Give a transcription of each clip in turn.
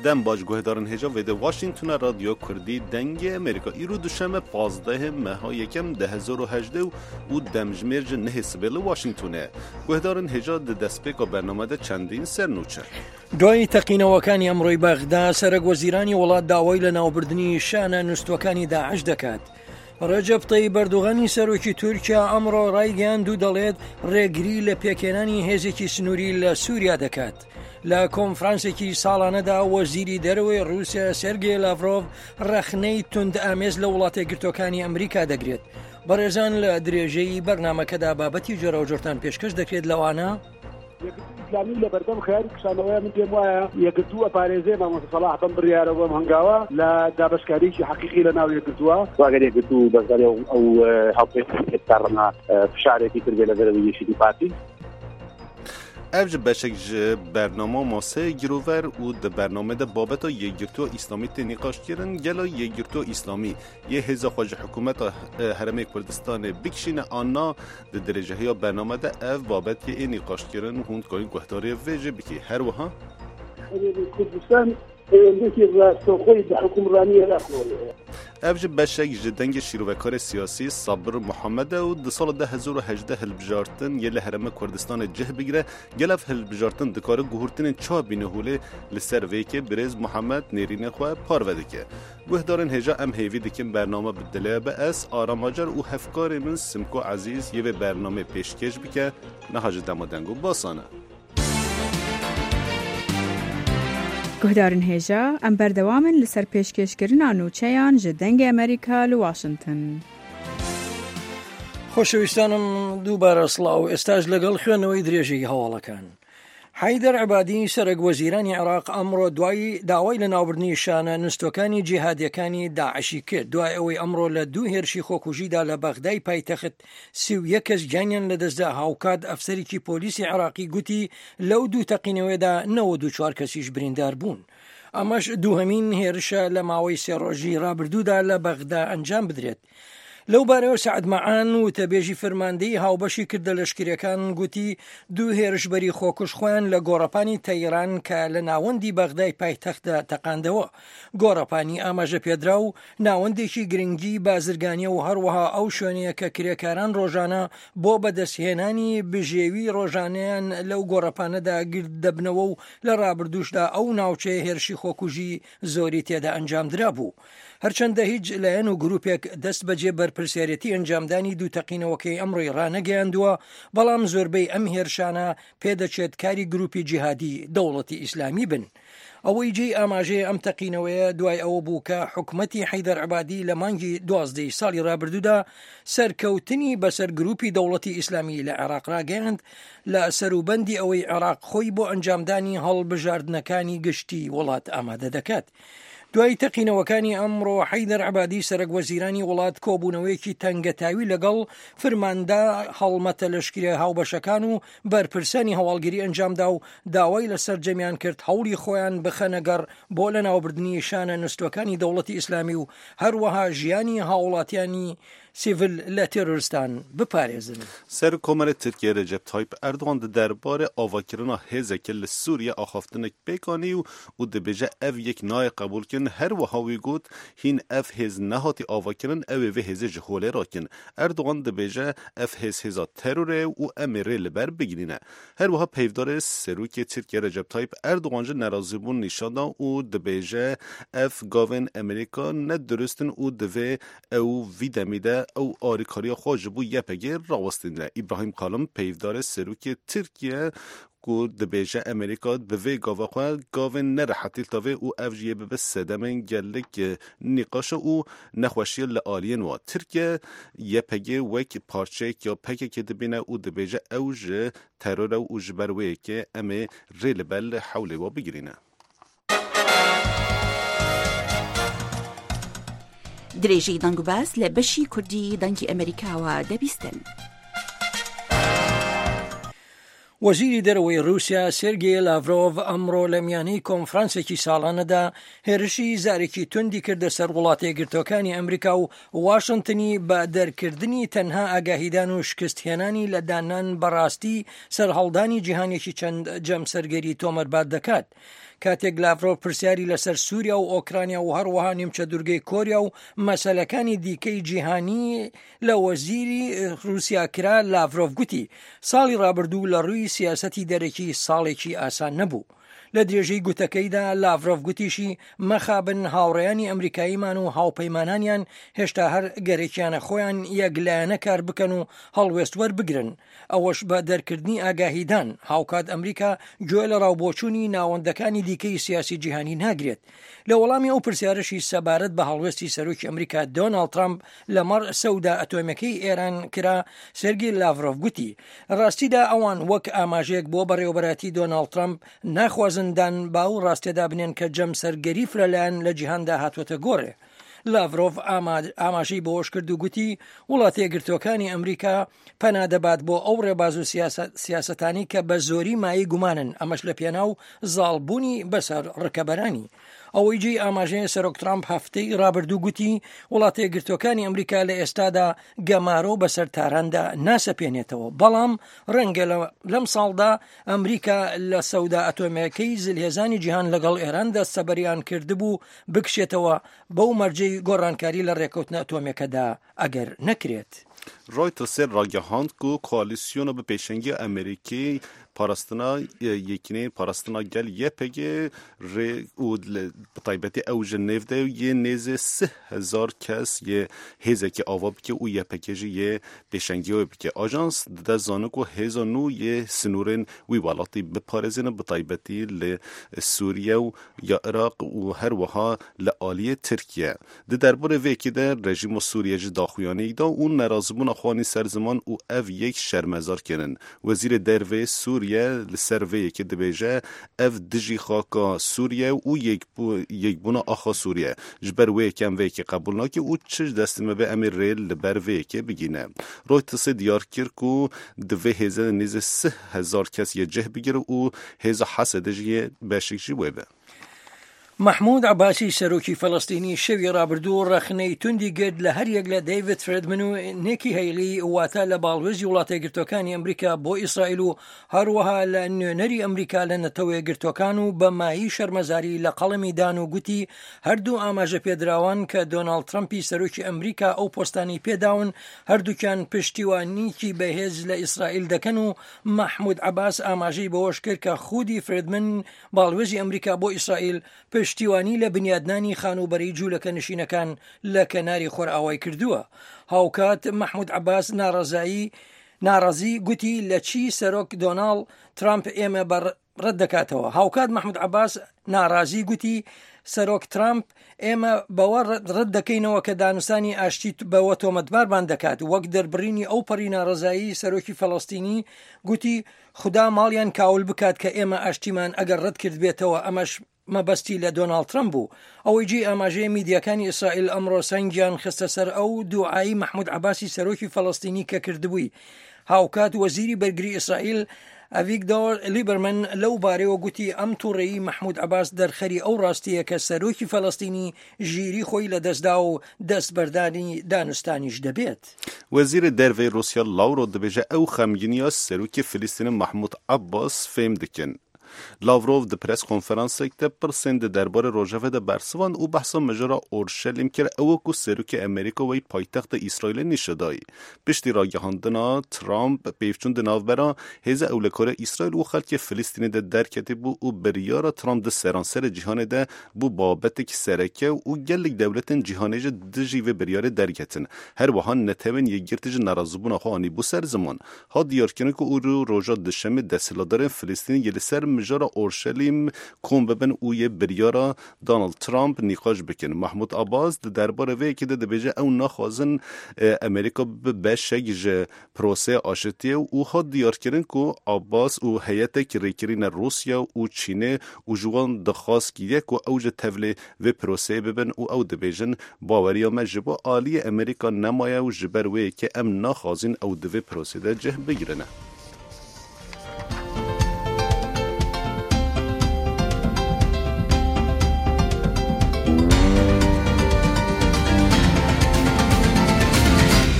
دم باج گهدارن هجا و ده واشنگتن رادیو کردی دنگ امریکا ایرو دوشنبه 15 ماه یکم 2018 و دمجمرج نه سبل واشنگتنه گهدارن هجا ده دسپیک و برنامه ده چندین سرنوچه دوای تەقینەوەکانی ئەمڕۆی بەغدا سەرۆک وەزیرانی وڵات داوای لە ناوبردننی شانە نوستوەکانی داعش دەکات. ڕەجەب تەیب ئەردوغانی سەرۆکی تورکیا ئەمڕۆ ڕایگەیاند و دەڵێت ڕێگری لە پێکێنانی هێزێکی سنووری لە سووریا دەکات. لە کۆنفرانسێکی ساڵانەدا وەزیری دەرەوەی رووسیا سێرگێ لاڤرۆڤ ڕەخنەی تند ئامێز لە وڵاتە گرتوەکانی ئەمریکا دەگرێت. بەڕێزان لە درێژەی بەرنامەکەدا بابەتی جۆرە و جۆرتان پێشکەش دەکرێت لەوانە اسلامی لبردم خیاری کشانوی من دیم وایە یەکگرتووە پارێزێ مامۆستا سەلاح بەم بڕیارەوە هەنگاوە لە دابەشکاریی حەقیقی لە ناو یەکگرتووە واگەر یەکگرتوو بەزاری ئەو هەڵپێکارڕنا فشارێکی کردبێ لە دەرەوەی یەشیدی پارتی اوج بشک برنامه ماسه گروور و ده برنامه ده بابتا یگرتو اسلامی تی نقاش کرن گلا یگرتو اسلامی یه هزا خواج حکومت حرم کردستان بکشین آنا ده درجه های برنامه ده اف بابت یه نقاش کرن هوند کنین گوهداری ویجه بکی هر وها کردستان یکی راستوخوی ده حکومرانی اوج بشک جدنگ شیروکار سیاسی صابر محمد و ده سال 2018 هلبجارتن یه لحرم کردستان جه بگیره گلف هلبجارتن دکاره گوهرتن چا بینهوله لسر ویکه برز محمد نیرین خواه پاروده که گوهدارن هجا ام هیوی دکن برنامه بدله به اس آراماجر و هفکار من سمکو عزیز یه برنامه پیشکش بکه نهاج دمادنگو باسانه گهدارن هێژا ئەم بەردەوامن لەسەر پێشکەشکردنا نووچەیان ji dengê ئەمریکا لە واشنگتن. خۆشەویستانم دووبارە سڵاو ئێستاش لەگەڵ خوێنەوەی درێژەی هەواڵەکان. حەیدەر عەبادی سەرۆک وەزیرانی عێراق ئەمڕۆ دوای داوای لە ناوبردنی شانە نوستوەکانی جیهادیەکانی داعشی کرد دوای ئەوەی ئەمڕۆ لە دوو هێرشی خۆکوژیدا لە بەغدای پایتەخت 31 کەس گیانیان لەدەستدا هاوکات ئەفسەرێکی پۆلیسی عێراقی گوتی لەو دوو تەقینەوەیدا 94 کەسیش بریندار بوون. ئەمەش دووهەمین هێرشە لە ماوەی سێ ڕۆژی ڕابردوودا لە بەغدا ئەنجام بدرێت. لەو بارەوە سعد مەعان و تەبێژی فەرماندەی هاوبەشی کردە لەشکریەکان گوتی دوو هێرشبەری خۆکوش خۆیان لە گۆڕەپانی تەیران کە لە ناوەندی بەغدای پایتەختدا تەقاندەوە. گۆڕەپانی ئاماژە پێدرا و ناوەندێکی گرنگی بازرگانیە و هەروەها ئەو شوێنەیە کە کرێکاران ڕۆژانە بۆ بەدەستهێنانی بژێوی ڕۆژانەیان لەو گۆڕەپانەدا گرد دەبنەوە و لە ڕابردوشدا ئەو ناوچەیە هێرشی خۆکوژی زۆری تێدا ئەنجامدرا بوو. هەرچەندە هیچ لایەن و گروپێک دەست بەجێ بەرپرسیارەتی ئەنجامدانی دوو تەقینەوەکەی ئەمڕۆی ڕانەگەیاندووە بەڵام زۆربەی ئەم هێرشانە پێدەچێت کاری گروپی جیهادی دەوڵەتی ئیسلامی بن. ئەوەی جێی ئاماژەیە ئەم تەقینەوەیە دوای ئەوە بوو کە حکومەتی حەیدەر عەبادی لە مانگی 12 ساڵی ڕابردوودا سەرکەوتنی بەسەر گروپی دەوڵەتی ئیسلامی لە عێراق ڕاگەیاند لە سەروبەندی ئەوەی عێراق خۆی بۆ ئەنجامدانی هەڵبژاردنەکانی گشتی وڵات ئامادە دەکات. دوای تەقینەوەکانی ئەمڕۆ حەیدەر عەبادی سەرۆک وەزیرانی وڵات کۆبوونەوەیەکی تەنگەتاوی لەگەڵ فرماندا هەڵمەتە لەشکریە هاوبەشەکان و بەرپرسانی هەواڵگیری ئەنجامدا و داوای لەسەر جەمیان کرد هەوڵی خۆیان بخەنەگەڕ بۆ لە ناوبردننی شانە نوستوەکانی دەوڵەتی ئیسلامی و هەروەها ژیانی هاوڵاتیانی سیڤل لە تێرۆریستان بپارێزن. سەر کۆمەرە تورکیە رەجەب تایپ ئەردوغان دەربارە ئاواکردنا هێزێکە لە سووریا ئاخافتنێک پێکانی و دەبێژە ئەv یەک نایە قبولکردن هەروەها وی گوت هین ئەv هێز نەهاتی ئاواکردن ئەوێ vê hêzê ji holê rakin. Erdogan dibêje ev hêz hêza terorê û em ê rê li ber bigirîne. Herwiha peyvdarê serokê Tirkiye Recep Tayyip Erdogan ji nerazîbûn nîşan da û dibêje ev gavên Amerîka nedurustin û divê ew vî demî de ew alîkariya xwe ji bo YPG rawestîne. İbrahim Kalın peyvdarê serokê Tirkiye ku dibêje Amerîka bi vê gava xwe gavên nerehetî tavê û ev jî bibe sedemên gelek nîqaşa û nexweşiya li aliyên wa. Tirkiye YPG wek parçeyek ya pekekê dibîne û dibêje ew ji terora û ji ber wê yekê em ê rê li ber li hewlê wa bigirîne. درێژەی دەنگ و باس لە بەشی کوردی دەنگی ئەمریکاوە دەبیستن. وەزیری دەرەوەی رووسیا سێرگێ لاڤرۆڤ ئەمڕۆ لە میانەی کۆنفرانسێکی ساڵانەدا هێرشی زارێکی توندی کردە سەر وڵاتە یەکگرتووەکانی ئەمریکا و واشنگتنی بە دەرکردنی تەنها ئاگاهیدان و شکستهێنانی لە دانان بەڕاستی سەرهەڵدانی جیهانێکی چەند جەم سەرگەری تۆمەربات دەکات. کاتێک لاڤرۆڤ پرسیاری لەسەر سووریا و ئۆکرانیا و هەروەها نیمچە دوورگەی کۆریا و مەسەلەکانی دیکەی جیهانی لە وەزیری رووسیا کرا، لاڤرۆڤ گوتی ساڵی ڕابردوو لە ڕووی سیاسەتی دەرەکی ساڵێکی ئاسان نەبوو. لە درێژەی گوتەکەیدا لاڤرۆڤ گوتیشی مەخابن هاوڕێیانی ئەمریکاییمان و هاوپەیمانانیان هێشتا هەر گەرێکیانە خۆیان یەکلایەنە کار بکەن و هەڵوێست وەربگرن، ئەوەش بە دەرکردنی ئاگاهیدان. هاوکات ئەمریکا گوێ لە ڕاوبۆچوونی ناوەندەکانی دیکەی سیاسی جیهانی ناگرێت. لە وەڵامی ئەو پرسیارشی سەبارەت بە هەڵوێستی سەرۆکی ئەمریکا دۆناڵد ترامپ لەمەڕ سەودا ئەتۆمەکەی ئێران کرا، سێرگی لاڤرۆڤ گوتی ڕاستیدا ئەوان وەک ئاماژەیەک بۆ بەڕێوەبەراتی دۆناڵد ترامپ ناخوازندان باو ڕاستێدا بنێن کە جەم سەرگەریف لەلایەن لە جیهاندا هاتوۆتە گۆڕێ. لاڤرۆڤ ئاماژەی بەوەش کرد و گوتی وڵاتە یەکگرتووەکانی ئەمریکا پەنادەبات بۆ ئەو ڕێباز و سیاسەتانی کە بە زۆری مایی گومانن، ئەمەش لە پێناو زاڵبوونی بەسەر ڕکەبەرانی. ئەوەی جێی ئاماژەیە سەرۆک ترامپ هەفتەی ڕابردوو گوتی وڵاتە یەکگرتووەکانی ئەمریکا لە ئێستادا گەمارۆ بەسەر تاراندا ناسەپێنێتەوە، بەڵام ڕەنگە لەم ساڵدا ئەمریکا لە سەودا ئەتۆمەکەی زلهێزانی جیهان لەگەڵ ئێران دەستەبەریان کردبوو بکشێتەوە بەو مەرجەی گۆڕانکاری لە ڕێکەوتنە ئەتۆمەکەدا ئەگەر نەکرێت. رویترز راگهاند کو کوالیسیون به پیشنگی امریکی پاراستنا یکینه پاراستنا گل یپگه ری و بطایبتی او ژنو ده یه نیز 3000 کس یه هزه که آواب که او یپگه یه پیشنگی و بکه آژانس ده زانو کو هزانو یه سنورن وی والاتی بپارزین بطایبتی ل سوریه و یا عراق و هر وها لآلی ترکیه ده درباره وکی ده رژیم سوریه داخویانه دا اون نرازمون اخوانی سرزمان او او یک شرمزار کنن. وزیر دروی سوریه لسروی که دبیجه اف دجی خاکا سوریه او یک بونا آخا سوریه جبر وی کم وی که قبول ناکه او چش دستمه به امیر ریل لبر وی که بگینه. رویترز دیار کرد که دوی هزه نیز 3000 کس یه جه بگیره او هزه حسده جیه بشکشی ویبه. محمود عباسی سەرۆکی فەڵەستینی شەوی ڕابردوو ڕەخنەی توندی گرت لە هەریەک لە دەیڤید فرێدمن و نیکی هەیلی واتە لە باڵوێزی وڵاتە یەکگرتووەکانی ئەمریکا بۆ ئیسرائیل و هەروەها لە نوێنەری ئەمریکا لە نەتەوە یەکگرتووەکان و بە مایی شەرمەزاری لە قەڵەمی دان و گوتی هەردوو ئاماژە پێدراوان کە دۆناڵد ترامپی سەرۆکی ئەمریکا ئەو پۆستانی پێداون هەردووکیان پشتیوانیکی بەهێز لە ئیسرائیل دەکەن و محمود عباس ئاماژەی بەوەش کرد کە خودی فرێدمن باڵوێزی ئەمریکا بۆ ئیسرائیل پشتیوانی لە بنیادنانی خانوبەری جوولەکە نشینەکان لە کەناری خۆرئاوای کردووە. هاوکات محمود عباس ناڕازی گوتی لە چی سەرۆک دۆناڵد ترامپ ئێمە ڕەت دەکاتەوە. هاوکات محمود عباس ناڕازی گوتی سەرۆک ترامپ ئێمە بەوە ڕەت دەکەینەوە کە دانوستانی ئاشتی بەوە تۆمەتبارمان دەکات. وەک دەربڕینی ئەو پەڕی ناڕزایی سەرۆکی فەڵەستینی گوتی خدا ماڵیان کاول بکات کە ئێمە ئاشتیمان ئەگەر ڕەت کرد بێتەوە، ئەمەش مەبەستی لە دۆناڵد ترامپ بوو. ئەوەی جێ ئاماژەیە میدیاکانی ئیسرائیل ئەمڕۆ سەنگیان خستە سەر ئەو دوعایی محمود عباسی سەرۆکی فەڵەستینی کە کردبووی. هاوکات وەزیری بەرگری ئیسرائیل ئەڤیگدۆر لیبەرمەن لەو بارەوە گوتی ئەم تووڕێی محمود عباس دەرخەری ئەو ڕاستیە کە سەرۆکی فەڵەستینی ژیری خۆی لەدەستدا و دەستبەردانی دانوستانیش دەبێت. وزیر دەروی رووسیا لاورۆ دەبێژە ئەو خەمگینیە سەرۆکی فلیستین محمود عباس فێم دکن. لاوروف د پرس کنفرانسێک te pirsên di derbarê rojevê de bersivan û behsa mijara Orşelîm kir ew ku serokê Amerîka wey paytexta Îsraîlê nîşedayî. Piştî ragihandina Trump pêvçûn di navbera hêza ewlekarê Îsraîl û xelkê Filîstînê de derketî bû û biryara Trump di seranserê cîhanê de bû babetekî sereke û gelek dewletên cîhanê jî di jî vê biryarê derketin. Her wiha netewên yekgirtî ji nerazîbûna xwe anî bû ser ziman. Ha diyarkirin ku û roja dişemê desthilatdarên Filîstînî li ser mijara Orşelîm kom bibin û yê biryara Donald Trump nîqaş bikin. Mahmud Abbas di derbarê vê yekê de dibêje ew naxwazin Amerîka bi beşek ji proseyê aşitiye û hat diyarkirin ku Abbas û heyetek rêkirîna Rusya û Çînê û ji wan dixwastiye ku ew ji tevlê vê proseyê bibin û ew dibêjin baweriya me ji bo aliyê Amerîka nemaye û ji ber wê yekê em naxwazin ew di vê proseyê de cih bigirin.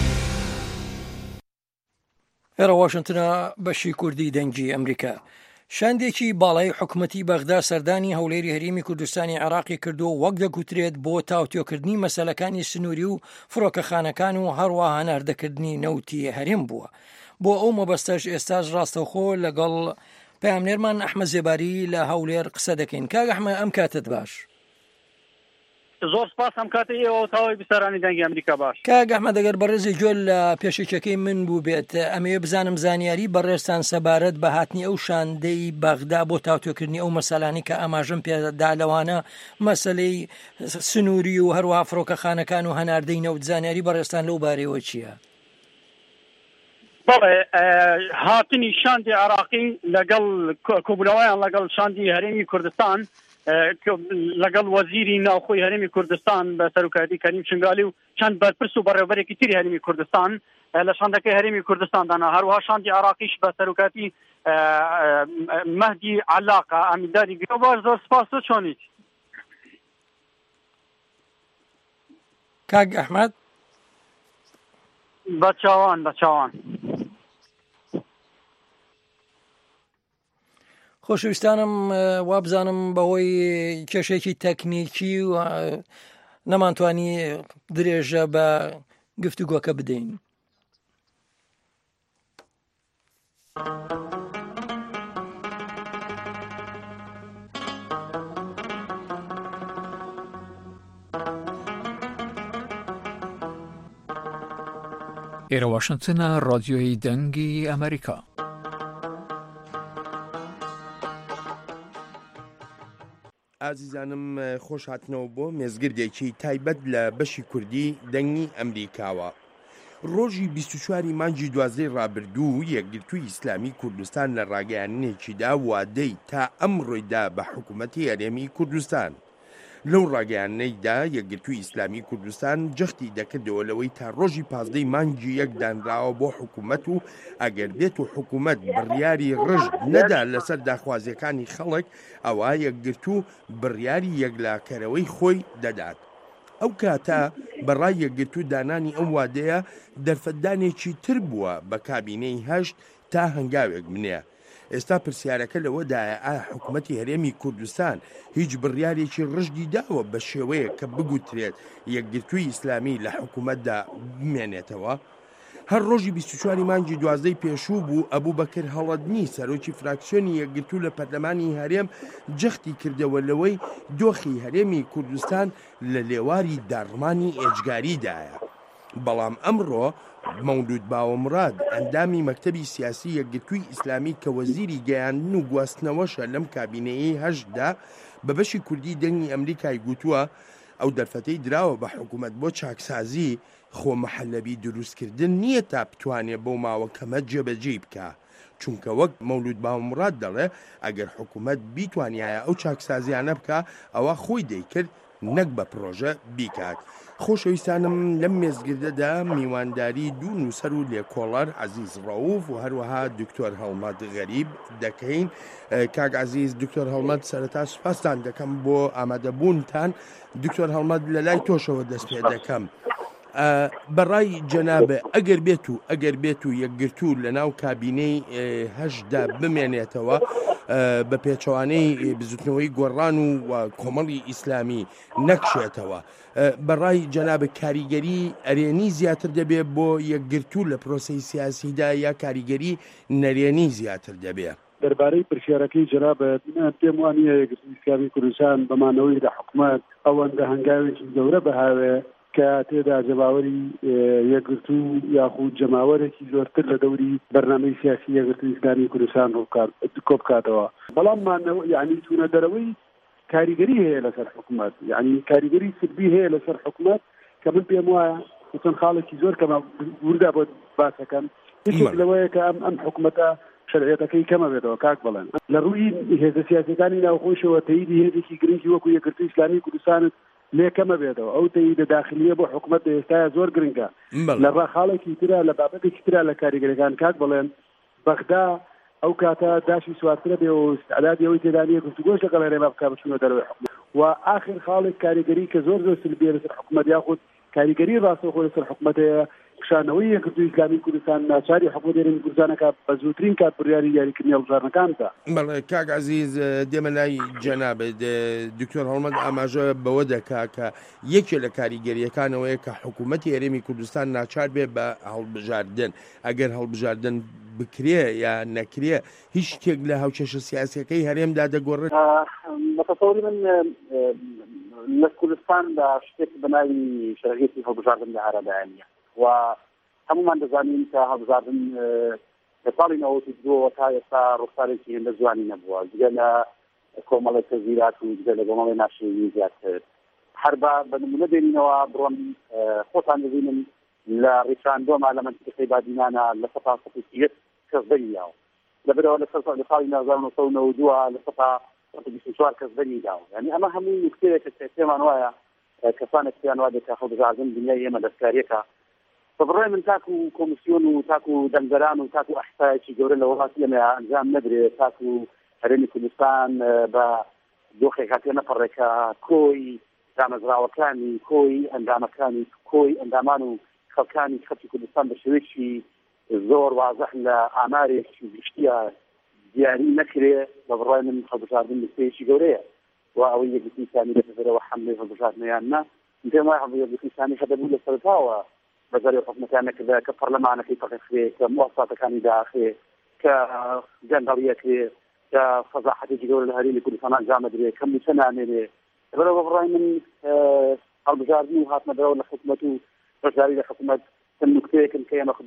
ئێرە واشنگتنە بەشی کوردی دەنگی ئەمریکا. شاندێکی باڵای حکوومەتی بەغدا سەردانی هەولێری هەرێمی کوردستانی عێراقی کردو وەک دەگوترێت بۆ تاوتێکردنی مەسەلەکانی سنووری و فڕۆکەخانەکان و هەروە هەناردەکردنی نەوتی هەرێم بووە. بۆ ئەو مەبەستەش ئێستاش ڕاستەوخۆ لەگەڵ پەیامنێرمان ئەحمەد زێباری لە هەولێر قسە دەکەین. کاک ئەحمەد ئەم کاتت باش. زۆر سپاس ئەم کاتە ئێوە تاوای بیسەرانی دەنگی ئەمریکا باش. کاک ئەحمەد ئەگەر بەڕێزی گوێ لە پێشێکەکەی من بوو بێت ئەمەوێ بزانم زانیاری بەڕێستان سەبارەت بە هاتنی ئەو شاندەی بەغدا بۆ تاوتێکردنی ئەو مەسەلانی کە ئاماژەم پێدا لەوانە مەسەلەی سنووری و هەروەها فڕۆکەخانەکان و هەناردەی نەوت زانیاری بەڕێستان لەو بارەوە چییە؟ بەڵێ هاتنی شاندی عێراقی لەگەڵ کۆبوونەوەیان لەگەڵ شاندی هەرێمی کوردستان لەگەڵ وەزیری ناوخۆی هەرێمی کوردستان بە سەرۆکایەتی کەریم چنگالی و چەند بەرپرس و بەڕێوەبەرێکی تری هەرێمی کوردستان لە شاندەکەی هەرێمی کوردستاندانا هەروەها شاندی عێراقیش بە سەرۆکایەتی مەهدی عەلاقە ئامینداری گرێ. باش زۆر سپاس. تۆ چۆنیت؟ کاک ئەحمەد بە چاوان خۆشەویستانم وابزانم بەهۆی کێشێکی تەکنیکی و نەمانتوانی درێژە بە گفتوگۆکە بدەین. ئێرە واشنگتنە ڕادیۆی دەنگی ئەمریکا. ئازیزانم خۆش هاتنەوە بۆ مێزگردێکی تایبەت لە بەشی کوردی دەنگی ئەمریکاوە. ڕۆژی 24 مانگی 12 ڕابردوو یەکگرتووی ئیسلامی کوردستان لە ڕاگەیاندنێکیدا وادەی تا ئەمڕۆیدا بە حکوومەتی هەرێمی کوردستان. لەو ڕاگەیاندنەیدا یەکگرتووی ئیسلامی کوردستان جەختی دەکردەوە لەوەی تا ڕۆژی 15 مانگی یەک دانراوە بۆ حکوومەت و ئەگەر بێت و حکوومەت بڕیاری ڕژد نەدا لەسەر داخوازیەکانی خەڵک ئەوە یەکگرتوو بڕیاری یەکلاکەرەوەی خۆی دەدات. ئەو کاتە بەڕای یەکگرتوو دانانی ئەم وادەیە دەرفەتدانێکی تر بووە بە کابینەی هەشت تا هەنگاوێک منێ. ئێستا پرسیارەکە لەوەدایە ئایا حکوومەتی هەرێمی کوردستان هیچ بڕیارێکی ڕژدی داوە بە شێوەیە کە بگوترێت یەکگرتووی ئیسلامی لە حکوومەتدا بمێنێتەوە؟ هەر ڕۆژی 24 مانگی 12 پێشوو بوو ئەبوو بەکر هەڵەدنی سەرۆکی فراکسیۆنی یەکگرتوو لە پەرلەمانی هەرێم جەختی کردەوە لەوەی دۆخی هەرێمی کوردستان لە لێواری داڕمانی ئێجگاریدایە. بەڵام ئەمڕۆ مەولود باوەمراد ئەندامی مەکتەبی سیاسی یەکگرتووی ئیسلامی کە وەزیری گەیاندن و گواستنەوەشە لەم کابینەیەی هەشتدا بە بەشی کوردی دەنگی ئەمریکای گوتووە ئەو دەرفەتەی دراوە بە حکوومەت بۆ چاکسازی خۆمەحەلەبی دروستکردن نییە تا بتوانێت بۆ ماوە کەمە جێبەجێ بکە، چونکە وەک مەولود باوەمراد دەڵێ ئەگەر حکوومەت بیتوانایە ئەو چاکسازیانە بکە ئەوە خۆی دەیکرد نەک بە پرۆژە بیکات. خۆشەویستانم لەم مێزگردەدا میوانداری دوو نووسەر و لێکۆڵەر عەزیز ڕەوف و هەروەها دکتۆر هەڵمەت غەریب دەکەین. کاک عەزیز دکتۆر هەڵمەت سەرەتا سوپاسان دەکەم بۆ ئامادەبوونتان. دکتۆر هەڵمەت لە لای تۆشەوە دەست پێ دەکەم. بەڕای جەنابە ئەگەر بێت و یەکگرتوو لە ناو کابینەی هەشتدا بمێنێتەوە بە پێچەوانەی بزوتنەوەی گۆڕان و کۆمەڵی ئیسلامی نەکشێتەوە، بەڕای جەنابە کاریگەری ئەرێنی زیاتر دەبێت بۆ یەکگرتوو لە پرۆسەی سیاسیدا یا کاریگەری نەرێنی زیاتر دەبێت؟ دەربارەی پرسیارەکەی جەنابە پێم وانە یەکگرتووی ئیسلامی کوردستان بەمانەوەی لە حکوومەت ئەوەندە هەنگاوێکی گەورە بەهاوێ کە تێدا جەماوەری یەکگرتوو یاخود جەماوەرێکی زۆرتر لە دەوری بەرنامەی سیاسی یەکگرتووی ئیسلامی کوردستان کۆ بکاتەوە. بەڵام یعنی چوونە دەرەوەی کاریگەری هەیە لەسەر حکوومەت، یعنی کاریگەری سلبی هەیە لەسەر حکوومەت کە من پێم وایە چەند خاڵێکی زۆر کەمە وردا بۆ باسەکەم. یەکێک لەوەیە کە ئەم حکوومەتە شەرعیەتەکەی کەمە بێتەوە کاک بڵێن لە ڕووی هێزە سیاسەکانی ناوخۆشەوە تەییدی هێزێکی گرنگی وەکو یەکگرتووی ئیسلامی کوردستانت لێ کەمە بێتەوە. ئەو تەییدە داخلیە بۆ حکوومەت ئێستاە زۆر گرنگە لە ڕاخاڵێکی ترە لە بابەتێکی ترە لە کاریگەریەکان کاک بڵێن بەغدا ئەو کاتە داشی سوارترە بێ و استعدادی ئەوەی تێدانیە گفتوگۆش لەگەڵ هەرێما بکات بچونە دەرەوەی حکوومەت. و ئاخر خاڵێک کاریگەری کە زۆر سلبیە لەسەر حکوومەت یاخود کاریگەری ڕاستەوخۆ لەسەر حکوومەتەیە کشانەوەی یەکگرتووی ئیسلامی کوردستان ناچاری حکومەت هەرێمی کوردستانەکە بە زووترین کات بڕیاری یاریکردنی هەڵبژاردنەکاندا. بەڵێ کاک عەزیز دێمە لای جەنابێت دکتۆر هەڵمەد ئاماژە بەوە دەکا کە یەکێ لە کاریگەریەکانەوەیە کە حکوومەتی هەرێمی کوردستان ناچار بێ بە هەڵبژاردن ئەگەر هەڵبژاردن بکرێ یا نەکرێ هیچ شتێک لە هاوچەشە سیاسیەکەی هەرێمدا دەگۆڕێت. بەتەسەوری من لە کوردستاندا شتێک بەناوی شەرعیەتی هەڵبژاردن لە ئارادایانە و هەمومان دەزانین کە هەڵبژاردن لە ساڵی 92 تا ئێستا ڕوخسارێکی هێندە جوانی نەبووە جگە لە کۆمەڵی تەزیرات و جگە لە کۆمەڵی ناشێوی زیاتر هەر بە نمونە دێنینەوە بڕۆن خۆتان دەبینن لە ڕیفراندۆما لە منتیقەی بادینانە لە سەدا 130 کەس بەریاوە لەبەرەوە لە ساڵی 1992 لە سەدا 24 کەس بەریداوە یعنی ئەمە هەموو نکتەیەکە کە پێمان وایە کەسانێک پێیان وا دەکات هەڵبژاردن دنیای ئێمە دەستکاریەکە بەڕێ من تاکو کۆمیسیۆن و تاکو دەنگەران و تاکو ئەحسایەکی گەورە لە وڵاتی ئێمە ئەنجام نەدرێت تاکو هەرێمی کوردستان بە دۆخێکا پێ نەپەڕێکە کۆی دامەزراوەکانی کۆی ئەندامەکانی کۆی ئەندامان و خەڵکانی خەڵکی کوردستان بە شێوەیەکی زۆر واضح لە ئامارێکی گشتیە دیاری نەکرێ بە بڕای من هەڵبژاردن نکتەیەکی گەورەیە و ئەوەی یەکگرتووی ئیسلامی دەبێتەوە حەملەی هەڵبژاردنیان نا پێم وایە یەکگرتووی ئیسلامی هەدەبوو لە سەرتاوە بەزاری حکومەتیان نەکردا کە پەرلەمانەکەی پەخێ کە مواساتەکانی داخێ کە گەندەڵیەکێ کە فەزاحەتێکی گەورە لە هەرێمی کوردستان ئەنجام دەدرێ کە موچە نامێنێ لەبەرەوە بەڕای من هەڵبژاردن و هاتنەدەرەوە لە حکومەت و بەشداری لە حکومەت نکتەیەکن کە ئێمە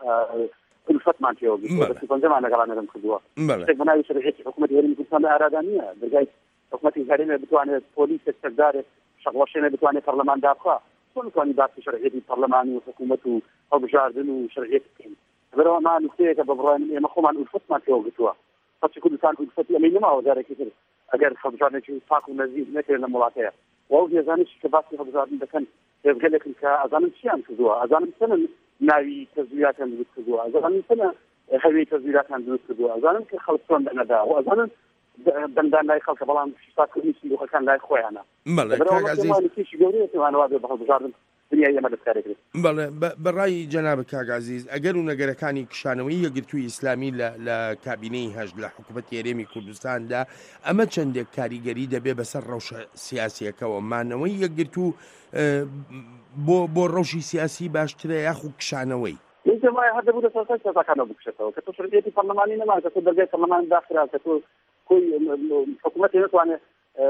کلفتمان پێوە پەنجەمان لەگەڵان نەدەم کردووە شتێک بەناوی شەرعیەتی حکومەتی هەرێمی کوردستان لە ئارادا نییە دەرگای حکومەتی هەرێمە بتوانێت پۆلیسێک سەردارێک شەقڵەشێنە بتوانێت پەرلەمان دابخوا چۆن بتوانین باسی شەرعیەتی پەرلەمانی و حکومەت و هەڵبژاردن و شەرعیەت بکەین لەبەرەوە ما نکتەیەکە بە بڕای من ئێمە خۆمان ئولفتمان پێوە گرتووە خەڵکی کوردستان ئولفەتی ئەمەی نەماوە جارێکی تر ئەگەر هەڵبژاردنێکی پاک و نەزیز نەکرێت لە وڵاتەیە و ئەو هێزانێکی کە باسی هەڵبژاردن دەکەن هێزگەلێکن کە ئەزانم چیان کردووە ئەزانم چەند ناوی تەزویراتیان دروست کردووە ئەزانم چەند هەوێی تەزویراتیان دروست کردووە ئەزانم کە خەڵک چۆن دەنەدا و ئەزانم دەندان لای خەڵکە بەڵام شتاکردنی سندوقەکان لای خۆیانە لەبەرەوەی گەورەیە پێوانەوە بێ بە هەڵبژاردن دنیای ئێمە دەستکارێکرێت. بەڵێ بەڕای جەناب کاک عەزیز ئەگەر و نەگەرەکانی کشانەوەی یەکگرتووی ئیسلامی لە کابینەی هەژد لە حکوومەتی هەرێمی کوردستاندا ئەمە چەندێک کاریگەری دەبێ بەسەر ڕەوشە سیاسیەکەەوە مانەوەی یەکگرتوو بۆ ڕەوشی سیاسی باشترە یاخو کشانەوەی هەردەبوو لە سەرسای سیاسەکانەوە بکشێتەوە کە تۆ شەرعیەتی پەرلەمانی نەمان کە تۆ دەرگای پەرلەمان داخرا کە تۆ کۆی حکوومەتی نتوانێت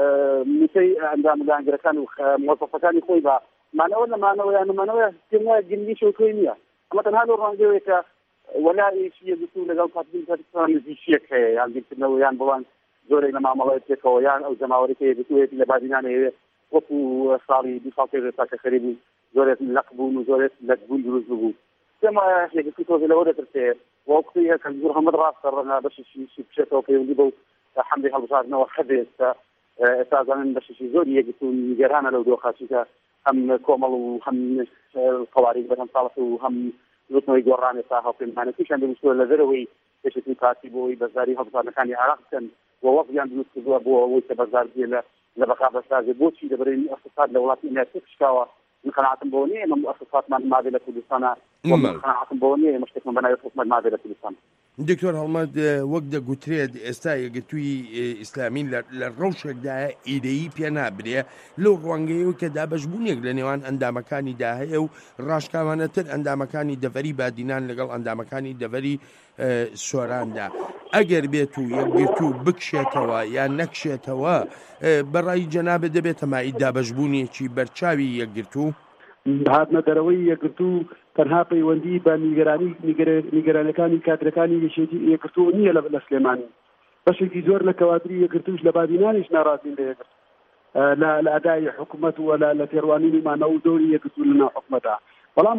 نوتەی ئەندامدانگرەکان و مۆزەفەکانی خۆی بە مانەوە لە مانەوەیە پێم وایە گرنگی شەوتۆی نییە ئەمە تەنها لەو ڕەنگەوەیە کە وەلایەکی یەکگرتوو لەگەڵ پارتیان نزیکیەک هەیە یان گرتنەوە یان بڵان زۆرێک لە مامەڵەیە پێکەوە یان ئەو جەماوەرێکی یەکگرتوویەتی لە بادینانەیە وەکو ساڵی 2 ساڵ پێش تا کە خەریب بوو زۆرێک لەق بوون و زۆرێک لەکبوون دروست بوو پێم وایە یەکگرتوو تۆزی لەوە دەترسێ وەکوی کە زۆر هەمەد ڕاستە ڕەنگە بەشێکی بچێتەوە پەیوەندی بەو حەملەی هەڵبژاردنەوە هەبێت ئێستا زانن بەشێکی زۆری یەکگرتوو نیگەرانە لەو دۆخاچیکە هەم کۆمەڵ و هەم قەواری بەرهەم ساڵەت و هەم لوتنەوەی گۆڕانێ تا هەڵپێمانەکەیشان دەویستوە لە دەرەوەی پێشەتی پارتی بۆی بەزاری هەڵبژاردنەکانی عێراق بکەن و وەفیان دروست کردووە بۆ ئەوەی کە بەزار بێ لە بەقا بەشدارێ بۆچی دەبرێن ئەساسات لە وڵاتی ئینەتی پشکاوە من قەناعەتم بۆ نییە ئێمە ئەساساتمان مادە لە کوردستانە قەناعەتم بۆ نییە ئێمە شتێکمان بەناوی حکومەت مادە لە کوردستان. دکتۆر هەڵمەد وەک دەگوترێت ئێستا یەکگرتووی ئیسلامی لە ڕەوشێکدایە ئیدەیی پێ نابرێ لەو ڕوانگەیەوە کە دابەشبوونێک لە نێوان ئەندامەکانیدا هەیە و ڕاشکاوانەتر ئەندامەکانی دەڤەری بادینان لەگەڵ ئەندامەکانی دەڤەری سۆراندا ئەگەر بێت و یەکگرتوو بکشێتەوە یان نەکشێتەوە بەڕای جەنابێت دەبێتە مای دابەشبوونێکی بەرچاوی یەکگرتوو هاتنە دەرەوەی یەکگرتوو تەنها پەیوەندی بە نیگەرانەکانی کادرەکانی یەکگرتوو نییە لە سلێمانی بەشێکی زۆر لە کەوادری یەکگرتووش لە بادینانیش ناڕازین لە یەکگرتوو لە ئەدای حکوومەت و لە تێڕوانینی مانەوە و دۆری یەکگرتوو لەناو حکوومەتە بەڵام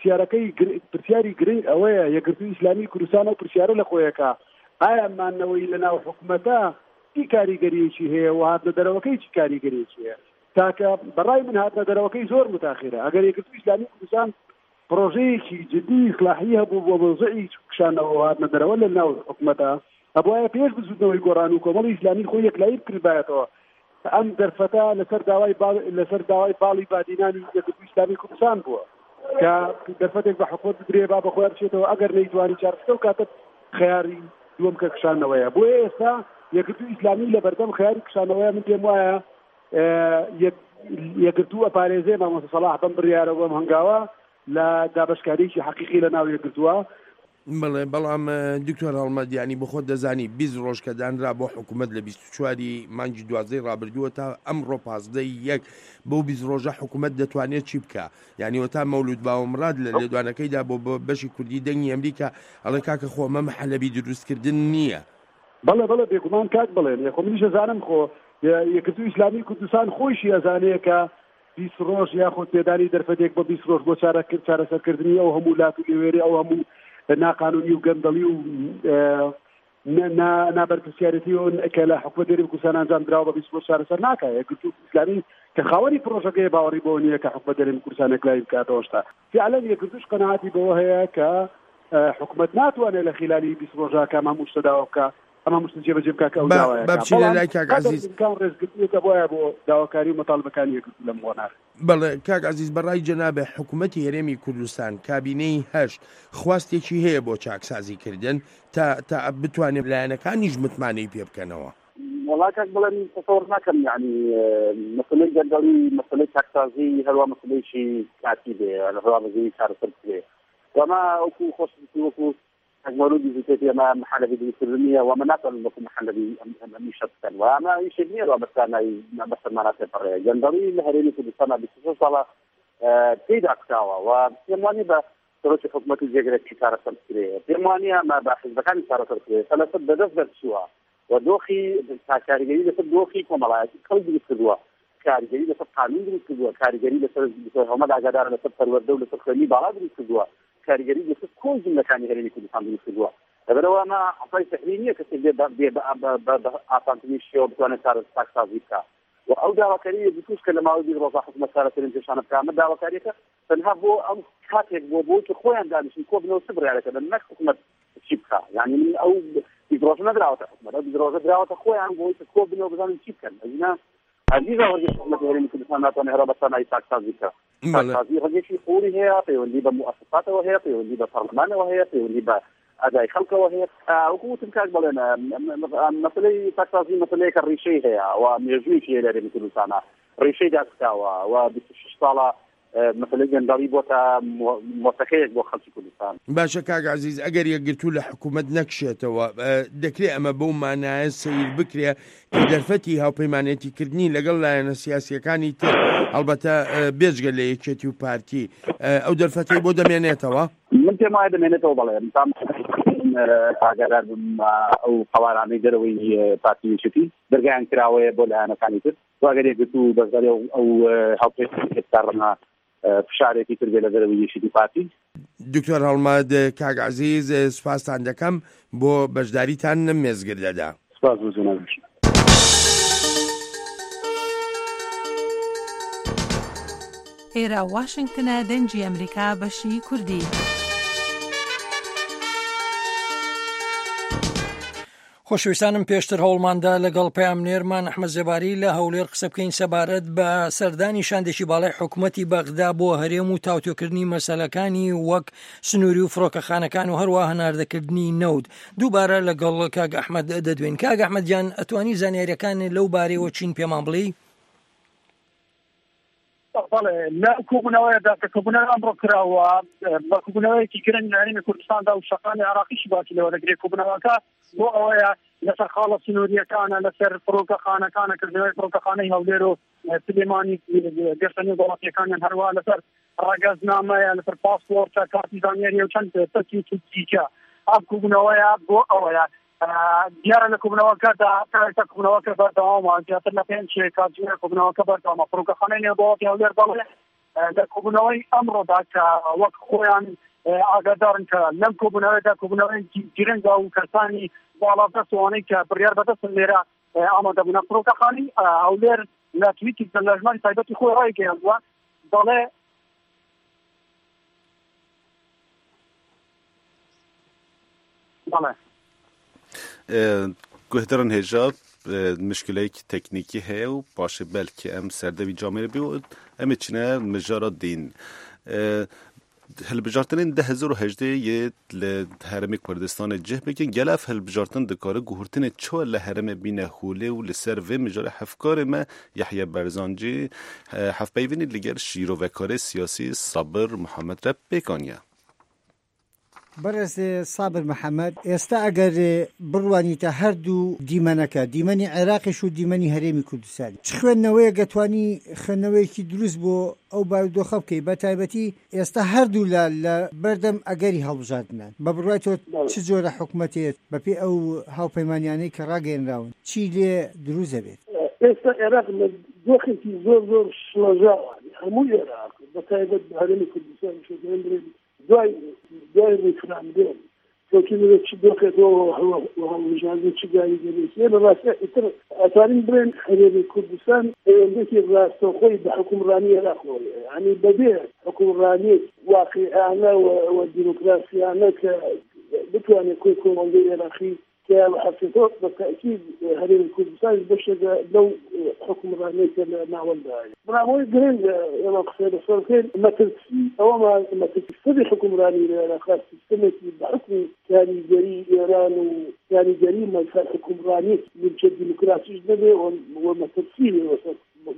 پرسیاری گرنگ ئەوەیە یەکگرتووی ئیسلامی کوردستان و پرسیارە لە خۆیەکە ئایا مانەوەی لەناو حکوومەتە چی کاریگەریەکی هەیە و هاتنە دەرەوەکەی چی کاریگەریەکی هەیە تاکە بەڕای من هاتنە دەرەوەکەی زۆر متاخرە ئەگەر یەکگرتووی ئیسلامی کوردستان پرۆژەیەکی جدی ئیسلاحی هەبوو بۆ موزعی کشانەوە هاتنە دەرەوە لە ناو حکوومەتە ئەبوایە پێش بزودنەوەی گۆڕان و کۆمەڵی ئیسلامی خۆی یەکلایی بکردبایەتەوە ئەم دەرفەتە لەسەر داوای باڵی بادینانی یەکگرتووی ئیسلامی کوردستان بووە کە دەرفەتێک بە حکومت بدرێ با بەخۆی بچێتەوە ئەگەر نەیتوانی چارەسەر و کاتە خیاری دووەم کە کشانەوەیە. بۆیە ئێستا یەکگرتووی ئیسلامی لە بەردەم خیاری کشانەوەیە من پێم وایە یەکگرتوو ئەپارێزێ مامۆستا سەلاح بەم بڕیارە بەم هەنگاوە لە دابەشکاریی حەقیقی لە ناو یەکگرتووە. بەڵام دکتۆر هەڵمەدیانی بە خۆت دەزانی 20 ڕۆژ کە دانرا بۆ حکوومەت لە 24 مانگی 12 ڕابردووە تا ئەمڕۆ 15 بەو 20 ڕۆژە حکوومەت دەتوانێت چی بکە؟ یعنی تا مەولود باوەمڕاد لە لێدوانەکەیدا بۆ بەشی کوردی دەنگی ئەمریکا ئەڵێ کاکە خۆ مەم حەلەبی دروستکردن نییە. بەڵێ بێگومان کات بڵێن خۆ منیش ئەزانم خۆ یەکگرتووی ئیسلامی کوردستان خۆشی ئەزانەیە کە 20 ڕۆژ یاخود پێدانی دەرفەتێک بە 20 ڕۆژ بۆ چارەسەرکردنی ئەو هەموو لات و لێوێری ئەو هەموو ناقانونی و گەندەڵی و نابەرپرسیارەتی کە لە حکومەت هێرمی کوردستان ئەنجام درراوە بە 20 ڕۆژ چارەسەر ناکات. یەکگرتووی ئیسلامی کە خاوەنی پرۆژەکەی باوەڕی بۆ نییە کە حکومەت هێرمی کوردستان ئەکلای بکاتەوە شتا. فعلا یەکگرتووش قەناعەتی بەوە هەیە کە حکومەت ناتوانێت لە خلالی 20 ڕۆژەکە هەموو شتە داوا بکات ئەمە مشت جێبەجێ بکات کە ئەو داوایە بەڵام لای کاک عەزیز ڕێزگرتوویەکە بۆیە بۆ داواکاری و مەتاڵبەکانی یەکگرتوو لەم وەنار. بەڵێ کاک عەزیز بەڕای جەنابێ حکوومەتی هێرێمی کوردستان کابینەی 8 خواستێکی هەیە بۆ چاکسازیکردن تا بتوانێت لایەنەکانیش متمانەی پێ بکەنەوە. والله کاک بڵێن تەسەوڕ ناکەم یعنی مەسەلەی گەندەڵی مەسەلەی چاکسازی هەروە مەسەلەیشی کاتی بێ لە هەڵامەزەی چارەسەر بکرێ وەما ئەوکو خۆشی وەکو مولودی زیتێتی ئەمە محەلەبی دروستکردنیە وەمە ناتوانن وەکو محەلەبی ئەمیشە بکەن و ئەمە ئیشێک نییە ڕابەستانایی بەسەرماناتێ پەڕەیە گەندەڵی لە هەرێمی کوردستانە 26 ساڵە پێیدا کراوە و پێم وانێ بە سەرۆکی حکوومەتی جێگرێکی چارەسەر بکرێ پێم وانە ئەمە بە حیزبەکانی چارەسەر بکرێ سەلەسەر بەدەست بەرچووە و دۆخی کاریگەری لەسەر دۆخی کۆمەڵایەتی خەڵک دروست کردووە کاریگەری لەسەر قانون دروست کردووە کاریگەری لەسەر هەڵمەت ئاگادار لەسەر پەروەردە و لەسەر خوێنی باڵا دروست کردووە کاریگەری لەسەر کۆن جملەکانی هەرێمی کوردستان دروست کردووە لەبەرەوە ئەمە حەفای سەحری نییە کەسێک بێ بە ئاسانترین شێوە بتوانێت چاکسازی بکات و ئەو داواکاریە بتوش کە لە ماوەی 20 ڕۆژە حکومەت چارەسەرین پێشانە بکات ئەمە داواکاریەکە تەنها بۆ ئەم کاتێک بۆ کە خۆیان دانیشتن کۆ بنەوە سبڕیارەکە نەک حکومەت چی بکات یعنی من ئەو 20 ڕۆژە نەدراوەتە حکومەت ئەو 20 ڕۆژە دراوەتە خۆیان بۆی کە کۆ بنەوە بزانن چی بکەن ئەزینا عزیزە وەرگێکی حکومەتی هەرێمی کوردستان ناتوانێت هەرە چاکسازی بکات چاکسازی ڕێگێکی خۆری هەیە پەیوەندی بە موسساتەوە هەیە پەیوەندی بە پەرلەمانەوە هەیە پەیوەندی بە ئەدای خەڵکەوە هەیە وەکوتم کاک بڵێن مەسەلەی چاکسازی مەسەلەیەکە ڕیشەی هەیە و مێژوویەکی هەیە لە هەرێمی کوردستانە ڕیشەی داکراوە و 26 ساڵە مەسەلەی گەندەڵی بۆتە مۆسەقەیەک بۆ خەڵکی کوردستان. باشە کاک عەزیز ئەگەر یەکگرتوو لە حکوومەت نەکشێتەوە دەکرێت ئەمە بەو مانایە سیر بکرێ کە دەرفەتی هاوپەیمانێتیکردنی لەگەڵ لایەنە سیاسیەکانی تر هەڵبەتە بێجگە لە یەکێتی و پارتی ئەو دەرفەتەی بۆ دەمێنێتەوە؟ من پێم وایە دەمێنێتەوە بەڵێ ئاگادار بم ئەو قەوارانەی دەرەوەی پارتی یەکێتی دەرگایان کراوەیە بۆ لایەنەکانی تر واگەر یەکگرتوو بەزداری ئەو هاوپەیمانێتیکردنە فشارێکی تر بێ لە دەرەوەی یەکێتی پارتی. دکتۆر هەڵمەد کاک عەزیز سوپاسان دەکەم بۆ بەشداریتان لەم مێزگردەدا. سپاس بۆ جەناب. ئێرە واشنگتنە دەنگی ئەمریکا بەشی کوردی. خۆشەویستانم پێشتر هەوڵماندا لەگەڵ پەیامنێرمان ئەحمەد زێباری لە هەولێر قسە بکەین سەبارەت بە سەردانی شاندێکی باڵای حکوومەتی بەغدا بۆ هەرێم و تاوتۆکردنی مەسەلەکانی وەک سنووری و فڕۆکەخانەکان و هەروە هەناردەکردنی نەود. دووبارە لەگەڵ کاک ئەحمەد دەدوێن. کاک ئەحمەد گیان ئەتوانی زانیاریەکان لەو بارەیەوە چین پێمان بڵێ؟ بەڵێ لە کۆبوونەوەیەدا کە کۆبوونەوە ئەمڕۆ کراوە بە کۆبوونەوەیەکی گرنگ لە هەرێمی کوردستاندا و شەقانی عێراقیشی باسی لەوە دەگرێت. کۆبوونەوەکە بۆ ئەوەیە لەسەر خاڵە سنووریەکانە لەسەر فڕۆکەخانەکانە کردنەوەی فڕۆکەخانەی هەولێر و سلێمانی گەشتنی وڵاتیەکانیان هەروە لەسەر ڕەگەزنامەیە لەسەر پاسپۆرتە کارتی زانیاریە و چەند پەرچی تووتیکە ئەم کۆبوونەوەیە بۆ ئەوەیە دیارە لە کۆبوونەوەکەدا تا کۆبوونەوەکە بەردەوامە زیاتر لە 5 کاتژمێر کۆبوونەوەکە بەردەوامە فڕۆکەخانەی نێودەوڵەتی هەولێر بەڵێ لە کۆبوونەوەی ئەمڕۆدا کە وەک خۆیان ئاگادارن کە لەم کۆبوونەوەیدا کۆبوونەوەیەکی گرنگە و کەسانی باڵادەستوانەی کە بڕیار بەدەستن لێرە ئامادەبوونە فڕۆکەخانەی هەولێر لە تویتی لە ژماری تایبەتی خۆی ڕایگەیاندووە دەڵێ بەڵێ گوهدرن هجاب مشکلەیەکی تەکنیکی هەیە و باشە بەلکە ئەم سەردەوی جامێرە بێ و ئەمە چنە مژارە دین هلبجارتن 2018 یه لهرم کردستان جه بکن گلف هلبجارتن دکاره گهورتن چو لهرم بینه خوله و لسر و مجار حفکار ما یحیی برزانجی حف بیونی لگر شیرو و کار سیاسی صابر محمد رب بکانیا. بەڕێز سابر محەممەد ئێستا ئەگەر بڕوانیتە هەردوو دیمەنەکە دیمەنی عێراقیش و دیمەنی هەرێمی کوردستان چ خوێندنەوەیە گەتوانی خوێندنەوەیەکی دروست بۆ ئەو بارودۆخە بکەی بە تایبەتی ئێستا هەردوو لە بەردەم ئەگەری هەڵبژاردنان بە بڕوای تۆ چ جۆرە حکوومەتێت بەپێی ئەو هاوپەیمانیانەی کە ڕاگەێنراون چی لێ دروست دەبێت ئێستا عێراق لە دۆخێکی زۆر زۆر شڵەژاوە هەموو عێراق بە تایبەت بە هەرێمی کوردستان شدێن دوای ریفراندۆم کەوتونەوە چی دۆخێتەوە هەڵبژاردن چی گاریگەری لە ڕاستە ئیتر ئەتوانین بڵێن هەرێمی کوردستان پەیوەندێکی ڕاستەوخۆی بە حکومڕانی عێراقەوە یعنی بەبێ حکومڕانی واقعیانە و دیموکراسیانە کە بتوانێت کۆمەڵگەی عێراقی کە حەفێتەوە بە تەکید هەرێمی کوردستان بەشێکە لەو حکومڕانەی کە لە ناوەندایە بڕامەوەی گرنگە ئێمە قسەی لەسەر بکەین مەترسی ئەوەمان مەترسی حکومڕانی لە عێراق سیستەمێکی بە حکم کاریگەری ئێران و کاریگەری مەسەر حکومڕانی ملکە دیموکراسیش نەبێ و مەترسی لەسەر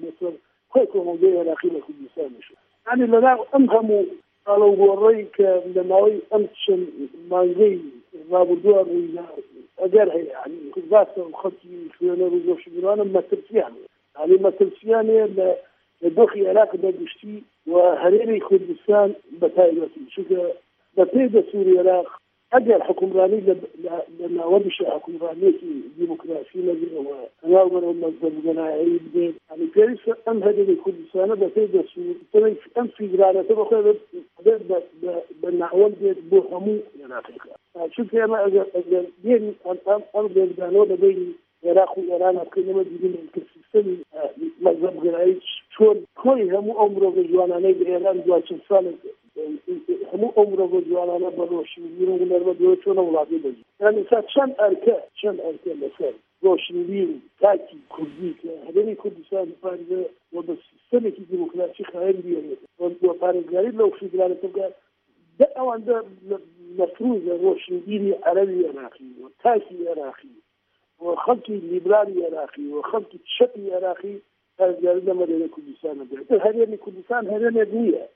خۆی کۆمەڵگەی عێراقی لە کوردستانش یعنی لەناو ئەم هەموو ئاڵەوگۆڕەی کە لە ماوەی ئەم چەند مانگەی ڕابردووە ڕوویدا ئەگەر هەیە ینی باسە خەڵکی خوێنە و دۆشتبیرانە مەترسیان ینی مەترسیانەیە لە دۆخی عێراق دەگشتی و هەرێمی کوردستان بە تایبەتی چونکە بە پێی دەستووری عێراق ئەگەر حکومڕانی لە ناوەندیش حکومڕانیەکی دیموکراسی نەبێتەوە هەناوبەرەوە مەزبەرگەنایی بدێت ینی پێویستە ئەم هەرێمی کوردستانە بە پێی دەستوور ئەم فیدرالەتە بەخۆی بێت بە ناوەند بێت بۆ هەموو عێراقیەکە چونکە ئێمە ئەگەر بێن ئەم لێکدانەوە لەبەری عێراق و ئێران بکەینەوە دیبین کە سیستەمی مەزبەرگەنایی چۆن کۆی هەموو ئەو مرۆڤ جوانانەی لە ئێران دوا چەند ساڵێک هەموو ئەو مرۆڤ جوانانە بە ڕۆشنبیر و هونەرمەندەوە چۆنە وڵاتی دەژین یعنی ئێستا چەند ئەرکە لەسەر ڕۆشنبیر و تاکی کوردی کە هەرێمی کوردستان پارێزە و بە سیستەمێکی دیموکراسی خاوێن بێنێت و پارێزگاری لەو فیدرالەتە بکات ئەوەندە مەفروضە ڕۆشنبیری عەرەبی عێراقی و تاکی عێراقی و خەڵکی لیبرالی عێراقی و خەڵکی چەپی عێراقی پارێزگاری لە هەرێمی کوردستان بێت هەرێمی کوردستان هەرێمێک نییە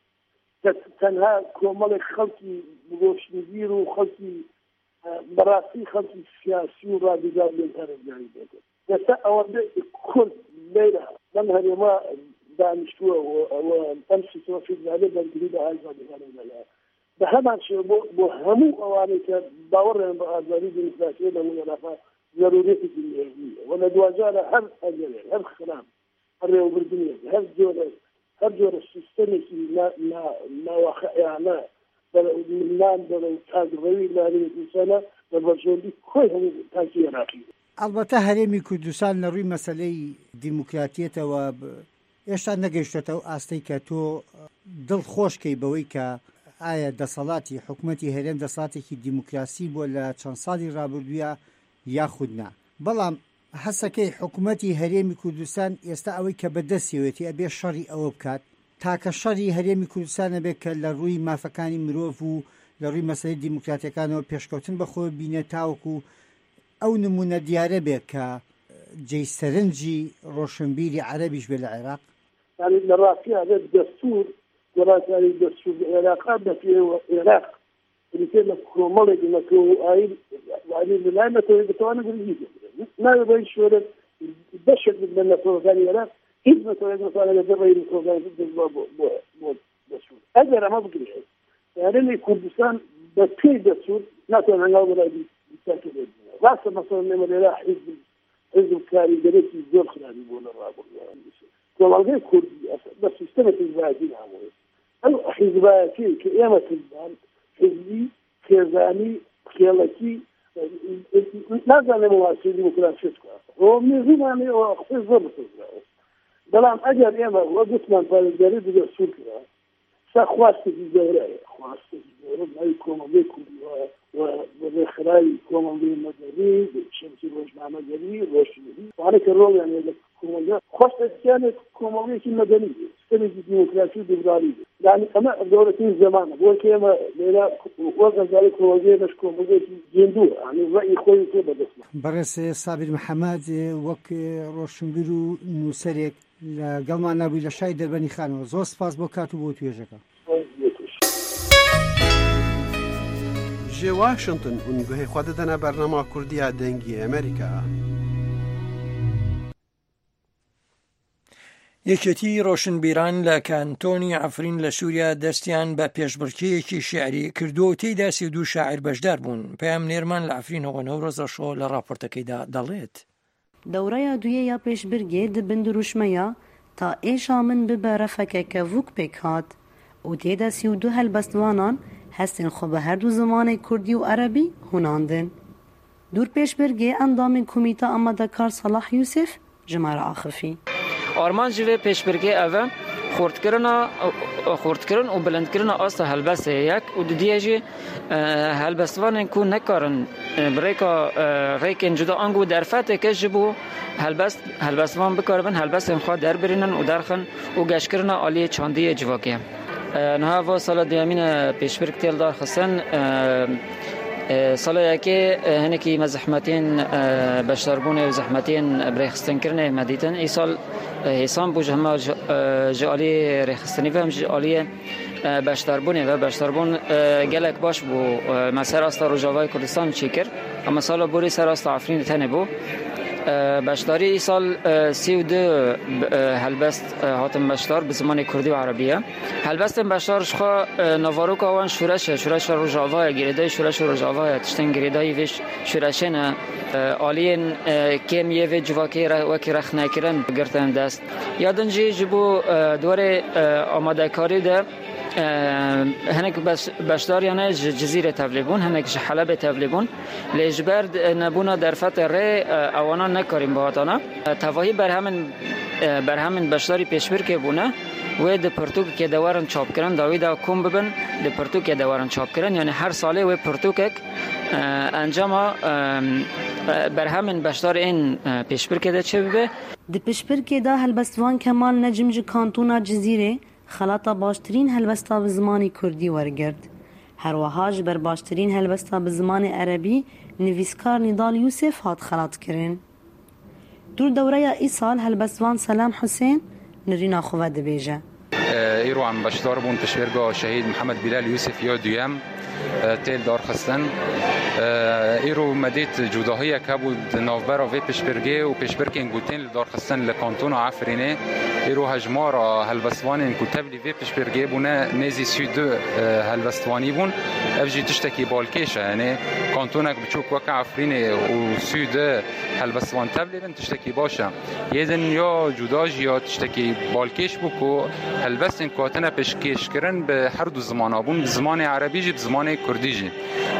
تەنها کۆمەڵێک خەڵکی ڕۆشنبیر و خەڵکی بەڕاستی خەڵکی سیاسی و ڕادیگار لێن پارێزگاری بێت ئێستا ئەوەندە کورد لێرە لەم هەرێمە دانیشتووە ئەم سیستەمە فیدرالی بەرگری بە ئازادیخانە لەلایە بە هەمان شێوە بۆ هەموو ئەوانەی کە باوەڕیان بە ئازادی دیموکراسی لەموو عێراقا ضرورەتێکی هەیە و لە دوجارە هەر ئەگەرێ هەر خرام هەر ڕێوەبردنێک هەر جۆرە سیستەمێکی ناواقعیانە لەنان دەڵێ تاگڕەوی لە هەرێمی کوردستانە لە بەرژەوەندی خۆی هەموو تاکی عێراقی ئەلبەتە هەرێمی کوردستان لە ڕووی مەسەلەی دیموکراتیەتەوە ئێشتا نەگەیشتێتە ئەو ئاستەی کە تۆ دڵخۆشکەی بەوەی کە ئایا دەسەڵاتی حکوومەتی هەرێم دەسەڵاتێکی دیموکراسی بووە لە چەند ساڵی ڕابردووە یاخودنا بەڵام هەسەکەی حکوومەتی هەرێمی کوردستان ئێستا ئەوەی کە بەدەستیەوێتی ئەبێ شەڕی ئەوە بکات تاکە شەڕی هەرێمی کوردستانە بێت کە لە ڕووی مافەکانی مرۆڤ و لە ڕووی مەسەلەی دیموکراتیەکانەوە پێشکەوتن بەخۆ بینە تاوەکو ئەو نمونە دیارە بێت کە جێی ڕۆشنبیری عەرەبیش بێت لە عێراق ینی لە ڕاستی ئەبێت دەستوور وڵاتانی دەستوور عێراقا بەپێوە عێراق بریتێ لە کۆمەڵێک نەکەوە ئاین لەلای نەتەوەی دەتوانێت گرنگی ناوێ بەی شوێنە بەشێک لە نەتەوەکانی عێراق هیچ نەتەوەیەک نەتوانێت لە دەڕێی نەتەوەکانی بۆ دەستوور ئەگەر ئەمە بگرێت هەرێمی کوردستان بە پێی دەستوور ناتوانێت هەنگاو بەلای دیکتاتۆر بێت ڕاستە مەسەڵەن ئێمە لێرە حیزب کاریگەرێکی زۆر خراپی بۆ لە ڕابردوویان کۆمەڵگەی کوردی بە سیستەمێکی حیزبایەتی نامەوێت ئەو حیزبایەتی کە ئێمە کردان حیزبی خێزانی خێڵەکی نازانێ واسەی دیموکراسی بکات ڕۆمیزیمانی ئەوە قسەی زۆر بکردراوە بەڵام ئەگەر ئێمە وە گوتمان پارێزگاری دەستوور کرا سا خواستێکی گەورەیە خواستێکی گەورە ناوی کۆمەڵگەی کوردی و بەڕێخراوی کۆمەڵگەی مەدەنی شەمسی ڕۆژنامەگەری ڕۆشنبیری وانە کە ڕۆڵیان لە کۆمەڵگە خۆشتێکیانێت کۆمەڵگەیەکی مەدەنی سیستەمێکی دیموکراسی و لیبرالی يعني أما دولتين زمان وكما لا وقال وزير شكون وزير جندو يعني رأي خوي كيف بسمع برس صابر محمد وك روشنبيرو نوسرك لقلما نبي لشاي دربني خانو زور سپاس بو کاتو بو تویجکا جي واشنطن ونگوه خوددنا برنامه کردی دنگی امریکا یەکێتی ڕۆشنبیران لە کانتۆنی عەفرین لە سووریا دەستیان بە پێشبڕکێیەکی شیعری کردو و تێیدا 32 شاعر بەشدار بوون. پەیام نێرمان لە عەفرینەوە نەورۆز ڕەشۆ لە راپۆرتەکەیدا دەڵێت. دەورەیە دویەیە پێشبرگێ دبن دروشمەیە تا ئێشا من ببە ڕەفەکەکە ڤوک پێک هات و تێدا 32 هەلبەستوانان هەستین خۆ بە هەردوو زمانی کوردی و عەرەبی هوناندن. دوور پێشبرگێ ئەندامین کومیتە ئامادەکار سەلاح یوسف ژمارە ئاخفی. آرمان جوی پیشبرگی اوه خورد و بلند آستا هلبسه یک و دیجی هلبستوان کو نکارن ریکن جدا آنگو درفته که جبو هلبستوان بکاربن هلبست خواه در برینن و درخن و گشکرن آلی چاندی جواکه نها و سال دیامین پیشبرگ تیل دار خسن سالا یکی هنکی مزحمتین بشتربونه و زحمتین برخستن کرنه مدیتن ای سال حسام بوج همه جالی رخستنی و هم جالی بشتربونه و بشتربون گلک باش بو مسیر است روجاوای کردستان چی کرد اما سالا بوری سر است عفرین تنه بو بشتاری ای سال 32 هلبست هاتم بشتار به زمان کردی و عربیه هلبست بشتار شخوا نواروک آوان شورش روجاوای گریده شورش روجاوای تشتن گریده ویش شورشن آلین کم یه وی جواکی وکی رخ نکرن گرتن دست یادنجی جبو دور آماده کاری ده هنک بشدار یعنی جزیره تبلیغون هنک حلب تبلیغون لیجبرد نبونا در فتره ری اوانا نکاریم باهاتانا تواهی بر همین بشداری پیشبر که بونه و د پرتوک که دوارن چاپ کردن داوید کوم ببن د پرتوک که دوارن چاپ کردن یعنی هر ساله و پرتوک انجام بر همین بشدار این پیشبر که چه ببه د پیشبر که دا هلبستوان کمال نجم ج کانتونا جزیره خلاطا باشترین هلبستا به زمانی کردی ورگرد. هر وهاج بر باشترین هلبستا به زمان عربی نویسکار نضال یوسف هات خلاط کرن. دور دوره ای سال هلبستوان سلام حسین نرینا خواه دبیجه. ایرو عم بشدار بون پشورگا شهید محمد بلال یوسف یا دویم تیل دار خستن ایرو مدید جداهی که بود نوبر و پشبرگه و پشبرگه انگوتین دار خستن لکانتون عفرینه ایرو هجمار هلبستوان انگوتب لی پشبرگه بونه نزی 32 هلبستوانی بون افجی تشتکی بالکیشه یعنی کانتونک بچوک وک عفرینه و 32 هلبستوان تبلیرن تشتکی باشه یدن یا جداج یا تشتکی بالکیش بکو هلبست انکاتنه پشکیش کرن به هر دو زمان بون زمان عربی جی زمان کردی جی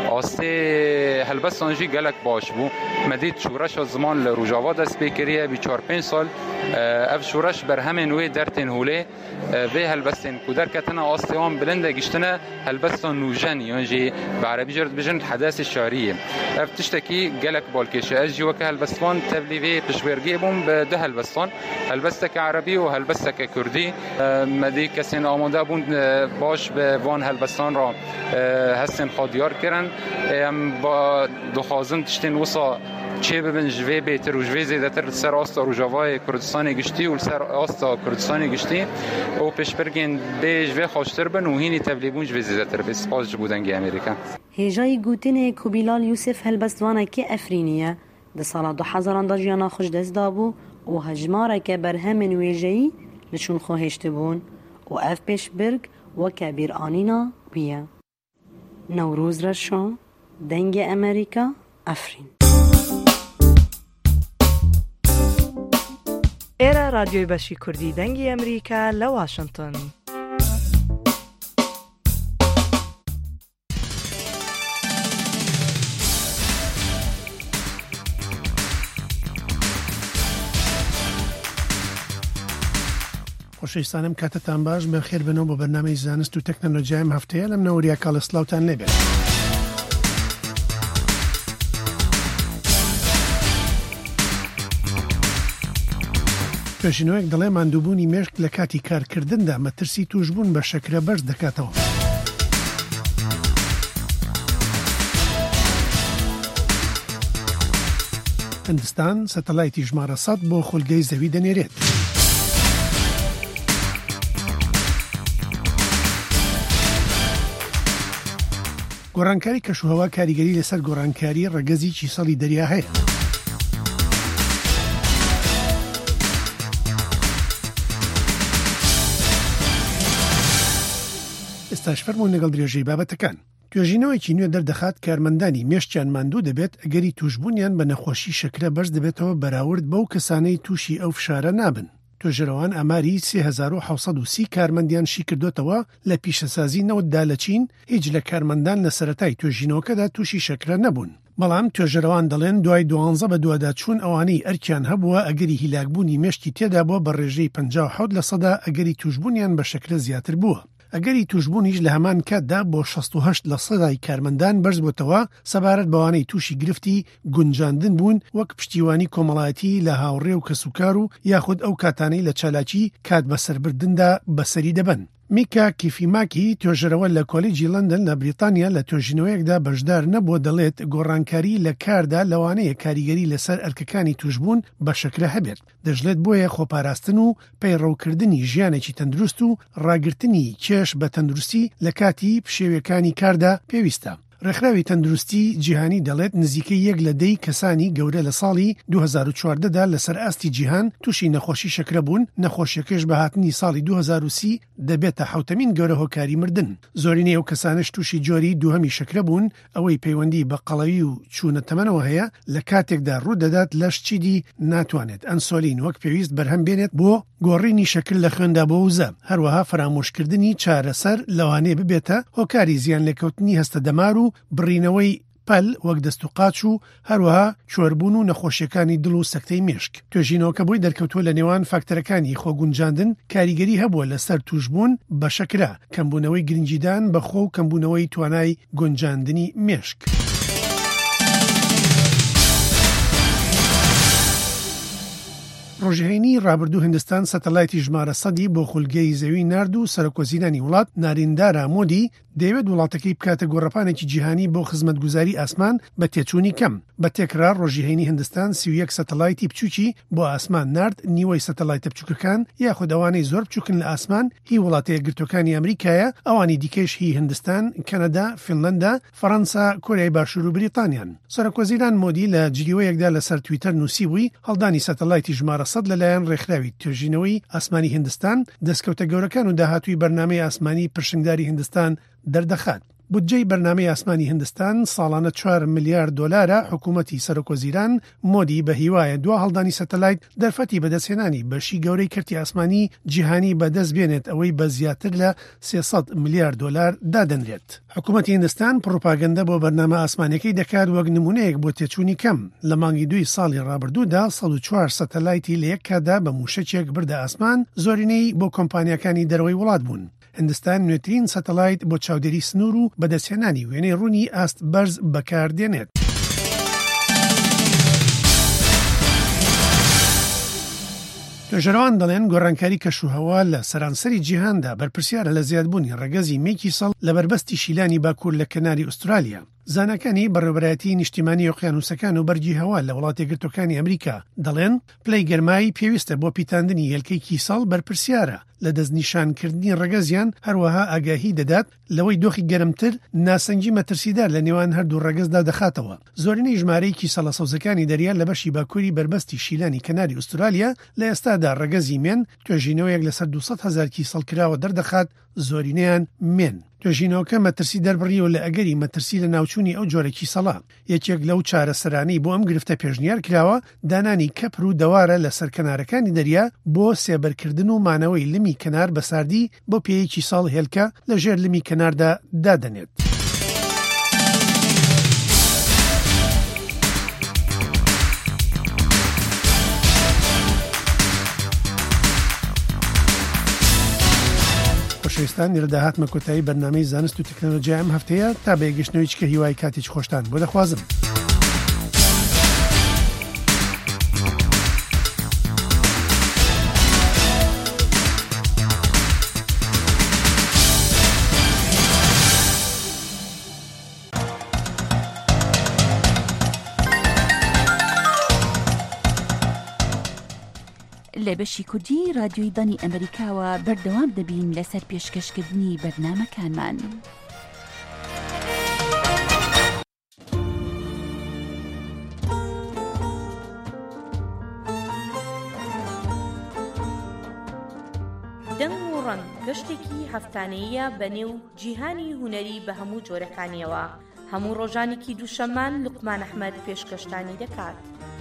آسته هلبستان جی گلک باش بو مدید شورش زمان لروجاوا دست بکریه بی 4-5 سال اف شورش بر همین وی درتن هوله به هلبستان کودر کتنه آسته هم بلنده گشتنه هلبستان نوجن یعنی جی به عربی جرد بجن حدث شعریه اف تشتکی گلک بالکشه از جی وکه هلبستان تبلیوی پشورگی بوم به ده هلبستان هلبستک عربی و هلبستک کردی مدی کسین آماده بون باش به وان هلبستان را هستن خادیار کردن با دخوازن تشتین وسا چه ببین جوی بهتر و جوی زیادتر سر آستا روجاوای کردستان گشتی و سر آستا کردستان گشتی و پشبرگین به جوی خوشتر بن و هینی تبلیغون جوی زیادتر به سپاس جبودنگی امریکا هجای گوتن کوبیلال یوسف هلبستوانه که افرینیه ده سال 2000 دا جیانا خوش دست دابو و هجماره که بر همین ویجهی لچون خواهشت بون و اف پشبرگ و کبیر آنینا بیه نوروز رشا دنگ امریکا افرین ایرا رادیوی بشی کردی دنگ امریکا لواشنطن خۆشەویستانم کاتتان باش بەخێر بنەوە بۆ بەرنامەی زانست و تەکنۆلۆژیایم هەفتەیە لەم نەوەریە کاڵسلااوتان لێبێت. پێشینەوەیەک دەڵێ ماندووبوونی مێشک لە کاتی کارکردندا مەترسی توشبوون بە شەکرە بەرز دەکاتەوە. هندستان سەتەلایتی ژمارە 100 بۆ خولگەی زەوی دەنێرێت. گۆڕانکاری کەشوهەوا کاریگەری لەسەر گۆڕانکاری ڕەگەزی چیسەڵی دەریا هەیە. ئێستاش فەرموون لەگەڵ درێژەی بابەتەکان. توێژینەوەیکی نوێ دەردەخات کارمەندانی مێشتیان ماندوو دەبێت ئەگەری توشبوونیان بە نەخۆشی شەکرە بەرز دەبێتەوە بەراورد بەو کەسانەی تووشی ئەو فشارە نابن. توێژەرەوان ئاماری 3730 کارمەندیان شی کردوتەوە لە پیشەسازی نەوتدا لە چین هیچ لە کارمەندان لە سەرەتای توێژینەوەکەدا تووشی شەکرە نەبوون. بەڵام توێژەرەوان دەڵێن دوای 12 بە دوواداچوون ئەوانەی ئەرکیان هەبووە ئەگەری هیلاکبوونی مێشتی تێدا بووە بە ڕێژەی 57% ئەگەری توشبوونیان بە شەکرە زیاتر بووە. ئەگەری توشبوونیش لە هەمان کاتدا بۆ 68% کارمەندان بەرز بووتەوە سەبارەت بەوانەی تووشی گرفتی گونجاندن بوون وەک پشتیوانی کۆمەڵایەتی لە هاوڕێ و کەسوکار و یاخود ئەو کاتانەی لە چالاکی کات بەسەربردندا بەسەری دەبن. میکا کیفیماکی توێژەرەوە لە کۆلیجی لەندن لە بریتانیا لە توێژینەوەیەکدا بەشدار نەبووە دەڵێت گۆڕانکاری لە کاردا لەوانەیە کاریگەری لەسەر ئەرکەکانی توشبوون بە شەکرە هەبێت. دەژلێت بۆیە خۆپاراستن و پەیڕەوکردنی ژیانێکی تەندروست و ڕاگررتنی کێش بە تەندروستی لە کاتی پشێویەکانی کاردا پێویستە. ڕێکخراوی تەندروستی جیهانی دەڵێت نزیکەی 1 لە 10 کەسانی گەورە لە ساڵی 2014دا لەسەر ئاستی جیهان تووشی نەخۆشی شەکرە بوون. نەخۆشیەکەش بە هاتنی ساڵی 2030 دەبێتە 7مین گەورە هۆکاری مردن. زۆرینەی ئەو کەسانش تووشی جۆری دووهەمی شەکرە بوون ئەوەی پەیوەندی بە قەڵەوی و چوونە تەمەنەوە هەیە لە کاتێکدا ڕوودەدات لەش چیدی ناتوانێت ئەنسۆلین وەک پێویست بەرهەم بێنێت بۆ گۆڕینی شەکر لە خوێندا بۆ وزە. هەروەها فرامۆشکردنی چارەسەر لەوانەیە ببێتە هۆکاری زیان لێکەوتنی هەستە دەمار و بڕینەوەی پەل وەک دەست و قاچ و هەروەها چۆربوون و نەخۆشیەکانی دڵ و سەکتەی مێشک. توێژینەوەکە بۆی دەرکەوتووە لە نێوان فاکتەرەکانی خۆگونجاندن کاریگەری هەبووە لەسەر توشبوون بە شەکرە، کەمبوونەوەی گرنگیدان بەخۆ و کەمبوونەوەی توانای گونجاندنی مێشک. ڕۆژهێنی ڕابردوو هندستان سەتەلایتی ژمارە 100 بۆ خولگەی زەوی نرد و سەرۆکۆزیرانی وڵات ناریندارا مۆدی دەیەوێت وڵاتەکەی بکاتە گۆڕەپانێکی جیهانی بۆ خزمەتگوزاری ئاسمان بە تێچوونی کەم. بە تێکرار ڕۆژهێنی هندستان 31 سەتەلایتی بچووکی بۆ ئاسمان نرد، نیوەی سەتەلایتە بچووکەکان یاخود ئەوانەی زۆر بچووکن لە ئاسمان هی وڵاتە یەکگرتوەکانی ئەمریکایە، ئەوانی دیکەش هی هندستان، کەنەدا، فینلەندا، فەڕەنسا، کۆریای باشوور و بریتانیان. سەرۆکۆزیران مۆدی لە جلیوەیەکدا لەسەر تویتەر نووسیبووی هەڵدانی سەتەلایتی ژمارە 100 لەلایەن ڕێکخراوی توێژینەوەی ئاسمانی هندستان دەستکەوتە گەورەکان و داهاتووی بەرنامەی ئاسمانی پرشنگداری هندستان دەردەخات. بودجەی بەرنامەی ئاسمانی هندستان ساڵانە 4 ملیارد دۆلارە. حکوومەتی سەرۆکۆزیران مۆدی بە هیوایە دوا هەڵدانی سەتەلایت دەرفەتی بەدەستهێنانی بەشی گەورەی کەرتی ئاسمانی جیهانی بەدەست بێنێت ئەوەی بە زیاتر لە 300 ملیارد دۆلار دادەنرێت. حکوومەتی هندستان پڕۆپاگەندە بۆ بەرنامە ئاسمانەکەی دەکات وەک نمونەیەک بۆ تێچوونی کەم. لە مانگی 2 ساڵی ڕابردوودا 104 سەتەلایتی لە یەک کاتدا بە موشەچێک بردە ئاسمان، زۆرینەی بۆ کۆمپانیەکانی دەرەوەی وڵات بوون. هندستان نوێترین سەتەلایت بۆ چاودێری سنوور و بەدەستهێنانی وێنەی ڕوونی ئاست بەرز بەکاردێنێت. توێژەرەوان دەڵێن گۆڕانکاری کەشوهەوا لە سەرانسەری جیهاندا بەرپرسیارە لە زیادبوونی ڕەگەزی مێکی سەڵ لە بربەستی شیلانی باکوور لە کەناری ئوسترالیا. زانەکانی بەڕێوەبەرایەتی نیشتیمانی ئۆقیانوسەکان و بەرگی هەوا لە وڵاتی یەکگرتوەکانی ئەمریکا دەڵێن پلەی گەرمایی پێویستە بۆ پیتاندنی هێلکەی کیسەڵ بەرپرسیارە لە دەستنیشانکردنی ڕەگەزیان، هەروەها ئاگاهی دەدات لەوەی دۆخی گەرمتر ناسەنگی مەترسیدار لە نێوان هەردوو ڕەگەزدا دەخاتەوە. زۆرینەی ژمارەی کیسەڵە سەوزەکانی دەریا لە بەشی باکووری بربەستی شیلانی کەناری ئوسترالیا لە ئێستادا ڕەگەزی مێن توێژینەوەیەک لەسەر 200,000 کیسەڵ کراوە دەردەخات، زۆرینەیان مێن. توێژینەوەکە مەترسی دەربڕیەوە لە ئەگەری مەترسی لە ناوچوونی ئەو جۆرە کیسەڵە. یەکێک لەو چارەسەرانەی بۆ ئەم گرفتە پێشنیار کراوە دانانی کەپر و دەوارە لە سەرکەنارەکانی دەریا بۆ سێبەرکردن و مانەوەی لمی کەنار بەساردی بۆ پێیەکی ساڵ هێلکە لە ژێر لمی کەناردا دادەنێت. خۆشەویستان لەداهاتمە کۆتایی بەرنامەی زانست و تەکنۆلۆژیا ئەم هەفتەیە تا بەیەگەشتنەوەی چکە هیوای کاتێک خۆشتان بۆ دەخوازم. لە بەشی کوردی رادیۆی دانی ئەمریکاوە بەردەوام دەبین لەسەر پێشکەشکردنی بەرنامەکانمان. دەنگ و ڕەنگ گەشتێکی هەفتانەیە بەنێو جیهانی هونەری بە هەموو جۆرەکانیەوە. هەموو ڕۆژانێکی دووشەممان لوقمان ئەحمەد پێشکەشتانی دەکات.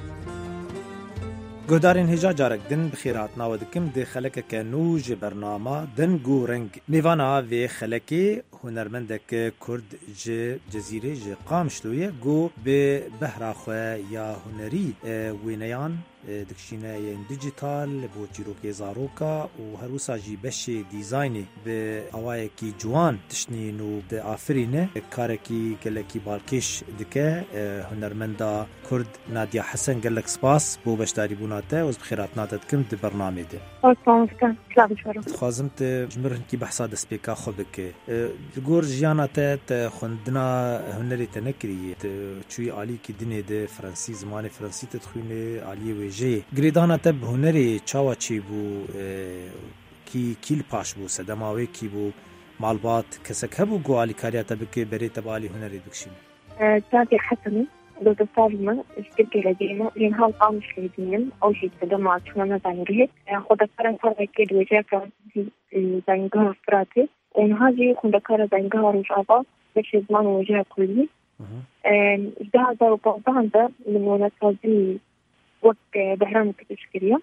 گۆدارên hêja carek din bi xêrat nava dikim dê xelekeke nû ji bernama deng û reng. Mêvana vê xelekê hunermendek Kurd ji Cezîrê ji Qamişloyê got bi behra xwe ya hunerî wêneyan dikişîne yên dijital bo çîrokê zaroka û her wisa jî beşê dîzaynê bi awayekî ciwan tiştîn û di afirîne karekî gelekî balkêş dike. Hunermenda Kurd Nadia Hesen gelek spas bo beşdarîbûna te ez bi xêratina te dikim di bernamê de. Dixwazim te ji min hinkî behsa destpêka xwe bike. Li gor jiyana te xwendina hunerê te nekiriye. Te çûyî alîkî dinê de Fransî zimanê Fransî te dixwîne aliyê wê گریدانا te bi hunerê çawa çêbû kîl paş bû sedema wê kî bû malbat kesek hebû got alîkariya te bike berê te bi alî hunerê dikişîn. Nadia Hesenî دكتورمه اشتكي لدينا لأن هذا قامش لدينا أو شيء تدمع شلون زانجيه خد كارن صار كده وجاك زانجها فراتي وإن هذه خد كارن زانجها رجعة بس زمان وجاك كله ده هذا وبعضهم ده من ولا تازي وقت بحران كتشكريه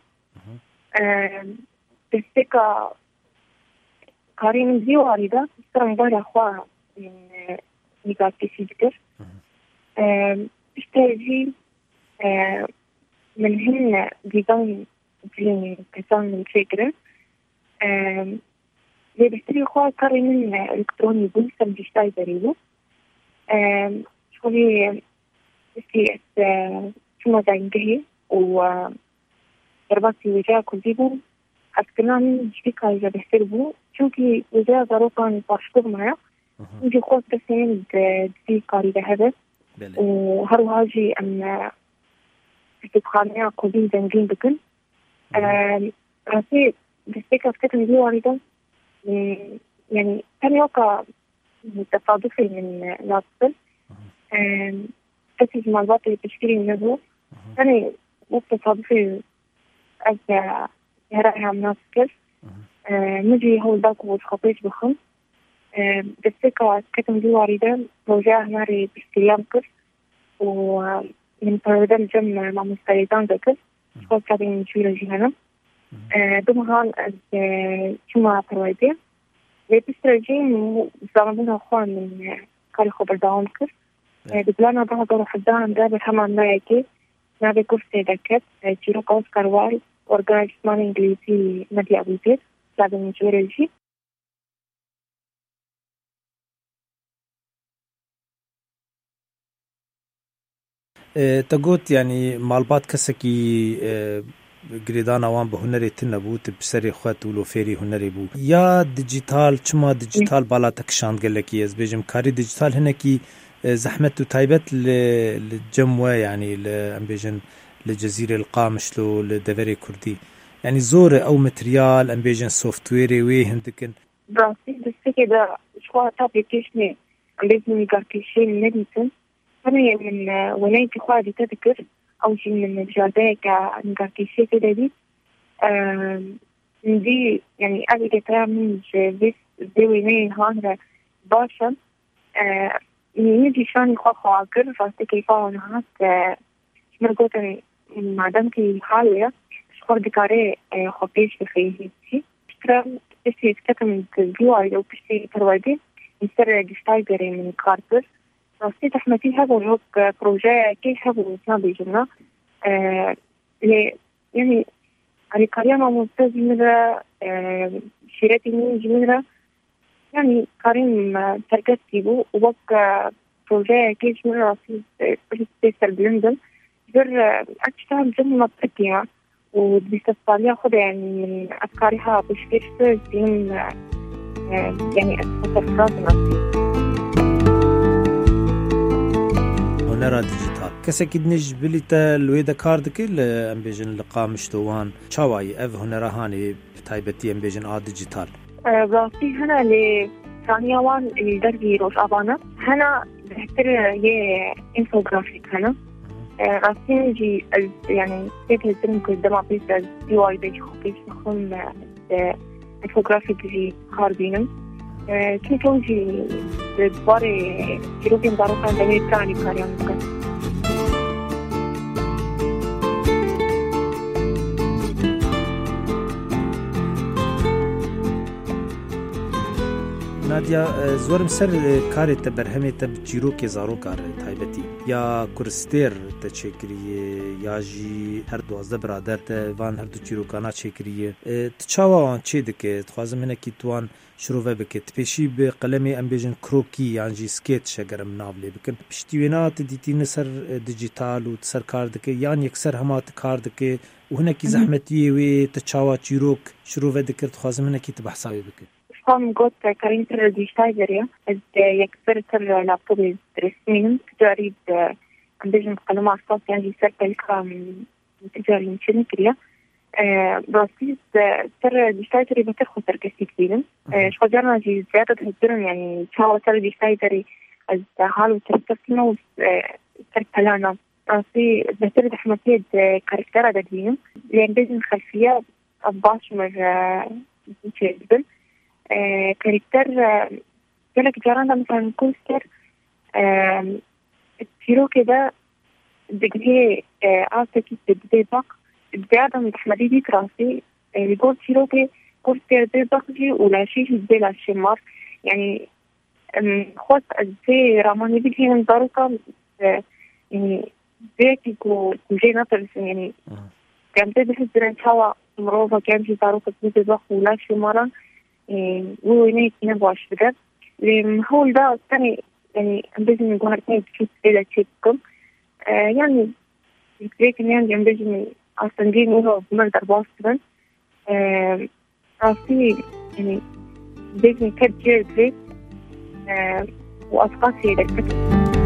تستيكا كارين زي واردة ترى مبارا خوا من نقاطي سيدكر اشتاجي من هن ديزاين دين كسان الفكرة اللي بيشتري خوا كارين الكتروني بنسم بيشتاي بريده شغلي استي شو ما زانجيه ورباطي وجاء كذبوا أتكلم شبكة إذا بيحسبوا شوكي وجاء ضروكان باشكر معه نجي خوف بسين دي قاري هذا وهروهاجي أن استبخانيا قديم زنجين بكن راسي بسبيكة كتن دي واردة يعني كان يوقع تصادفي من ناصر أسيس مالبات اللي بتشتري منه أنا وقت تصادفي أجا يراها مناسكر نجي هو ذاك وتخطيش بخم بسيكا كتم دي واردة وجاء ناري بستيام كر ومن طردان جمع مع مستيدان ذكر شخص كابين شويرة جهنم دمهان از شما ترويدي لبسترجين وزامنها أخوان من كاري خبر داون كر دبلانا ده دور حدان ده بحمان نايكي نابي كرسي دكت جيروك أوسكار وال ورقا جسمان إنجليزي مدي أبو بيت لابن جوريجي تقول يعني مالبات كسكي گریدانا وان به هنری تنه بود بسری خود ولو فری هنری بود یا دیجیتال چما دیجیتال بالا تکشاند گلکی از بجم کاری دیجیتال هنه کی زحمت و تایبت لجموه يعني ام بيجن لجزيرة القامش لو لدوري كردي يعني زور او ماتريال ام بيجن سوفت وير وي هندكن براسي بس كده شو ابلكيشن ام بيجن ميغاركيشن نديتن انا من ونيتي خالي تذكر او شيء من الجابيك ميغاركيشن كده دي دي يعني ابي كلام بس دويني هان باشا نيجي شان خواكر فاستي كيفا نهات مرقوطة معدمتي حالية شخور دكاري خبيش بخيهي اشترام بسي اكتكم الجواري او بسي تروادي نستر ديستايبري من كاربر فاستي تحمتي هذا الوق بروجي كيف هذا الاسنابي جمنا يعني الكاريا ما مستزمرة شيراتي من جميرة يعني كريم تركتي بو وبقى بروجي كيش من راسي بيستر بلندن غير أكثر جملة بتكيها وبيستفاليها خد يعني من أفكارها بشكل سيزين يعني أتصفرات نفسي هنرا ديجيتال کەسێکی دنیش بلیتە لێ دەکار دەکەی لە ئەم بێژن لە قامشتۆوان چاوایی ئەڤ هونەرەهانی تایبەتی ئەم بێژن ئا دیجیتال ڕاستی هەنا لێ ثانیەوان دەرگی ڕۆژئاوانە هەنا بهتر یێ ئینفۆگرافیک هەنا ڕاستیجی یعنی پێکردن کرد دەما پێست دیوای بێژ خۆ پێش بخۆم ئینفۆگرافیکژی کار بینم چونکەوژی دوبارێ چیرۆکێن داڕۆکان دەوێت پلانی کاریان بکەن نادیا زۆرم سەر کارێتە بەرهەمێتە چیرۆکێ زارۆکار تایبەتی یا کورستێر تە چێکریە یاژی هەر 12 برادەر وان هەردوو چیرۆکانە چێکریە چاوان چێ دەکێت خوازم هەنێکی توان شروع بکەیت پێشی بە قەلەمی ئەم بێژن کڕۆکی یانجی سکێت شەگەرم ناو لێ بکەن پشتی وێنات دیتینە سەر دیجیتال و سەر کار دەکەی یان یەکسەر هەمات کار دەکەی و هەنێکی زەحمەتیە وێ تە چاوا چیرۆک شروع دەکرد خوازم هەنێکی تە بەحساوی بکەیت هم قلت كارينتر ديجيتايزريا يكسر لابتوب رسمين تجاري عندنا قلم أساس يعني سر الكلام تجاري مشين كريا بس سر ديجيتايزري بتأخذ تركيز كثير شو جرنا جي زيادة هالدرن يعني شو سر ديجيتايزري الحال وتركيزنا وتركلنا راسي بهتر دحمتيد كاركتر دقيقة لأن بيجن خلفية أباش شيء جدا كاركتر قالك جرانا مثلا كوستر تيرو كده دقيقة عاصتك بديبق بداية من أحمدي دي كراسي يقول تيرو كي كوستر ديبق جي ولا شيء زي لا شمار يعني خاص زي راماني بيجي من ضرورة يعني زي كو جي نطر يعني كان تدرس درن شوا مروفا كان جي ضرورة ديبق ولا شمارا ويني نبغاش بجد لمحول ده الثاني يعني أمبيجن الجوهرتين تشوف إلى تشيكم يعني لكن يعني أمبيجن أصلا دين وهو بمنظر باستبن راسي يعني بيجن كتير دريت وأسقاسي للكتب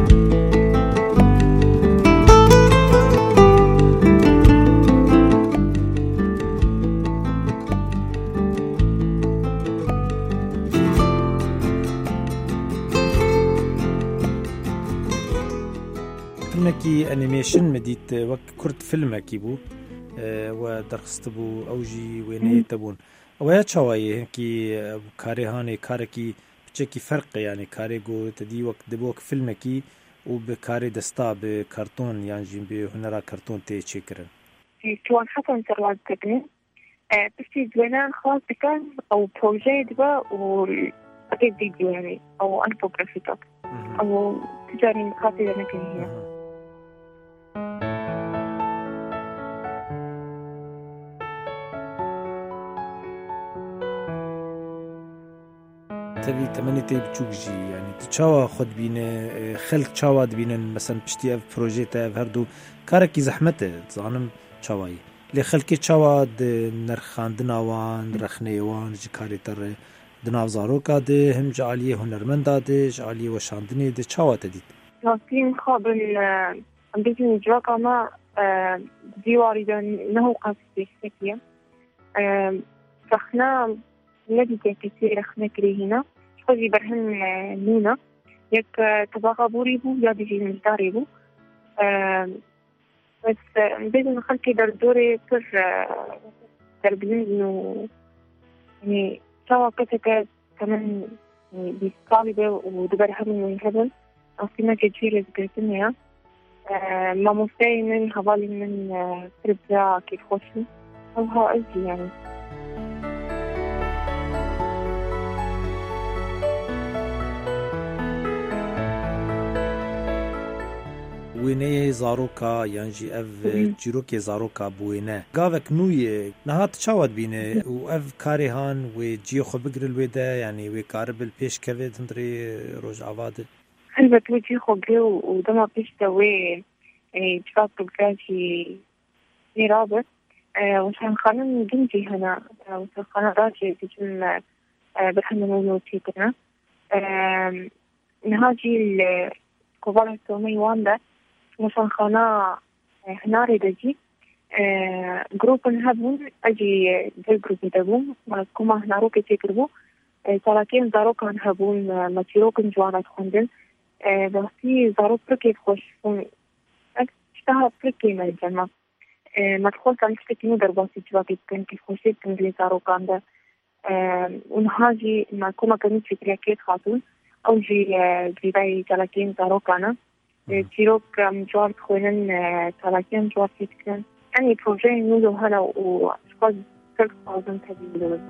فيلمكي أنيميشن مديت وك كرت فيلمكي بو ودرخست بو أوجي ويني تبون ويا شوية كي كاري هاني كاركي بتشكي فرق يعني كاري جو تدي وقت دبوك فيلمكي وبكاري دستا بكرتون يعني جنبي هنرا كرتون تي تشكرن توان حسن ترلاد تبني بس زمان خاص كان أو بروجي دبا وأكيد فيديو يعني أو أنفوغرافيك أو تجاري مقاطع مكانية تبي تمني تبي تشوجي يعني تشاوا خد بينا خلق تشاوا بينا مثلا بشتي اف بروجي تاع هردو كاركي زحمته زانم تشاواي لي خلقي تشاوا نرخاندنا وان رخنيوان جكاري تر دناو زاروكا ده هم جعليه هنرمند ده جعليه وشاندني ده تشاوا تديت لكن قبل أمبيجن جواكا ما ديواري دان نهو قاسي سكيا رخنا الذي كثير رخنا كريهنا خذي برهن نينا يك تبغى بوريبو يا بيجي مجداريبو بس أمبيجن خلقي دردوري كر دربلين إنه يعني سوا كتك كمان بيستعبده ودبر هم من هذا أصلاً كثير ذكرتني ما مستعي من حوالي من تربية كيف خوشي هذا أجي يعني وينه زاروكا يانجي اف جيروكي زاروكا بوينه قافك نوي نهات تشاود بينه و اف كاريهان وجي خو بقر الودا يعني وكارب البيش كفيد تندري روج عواد هلبت وجي خو جو ودما بيش دوي جفاك بقاشي نيرابط وشان خانم جنجي هنا وشان خانم راجي تجم برحمة موجود كنا نهاجي الكوبالة السومي واندا مشانخانه هناري دجي جروبن هبون اجي دل جروب دبون كما هنارو كي تكربو سالاكين زارو كان هبون ماتيروكن جوانات خوندن بحثي زارو بركي خوشفون اشتها بركي مالجمع مدخول كان تشتكينو درباسي جواكي كان كيف خوشيت تنزلي زارو كان ده ونهاجي ما كما كانت فكريكيت خاتون او جي جريباي سالاكين زارو كانا تيروك جوار خوينن سالاكين جوار فيتكن يعني بروجي نوزو هلا وشخص 3000 تبيلو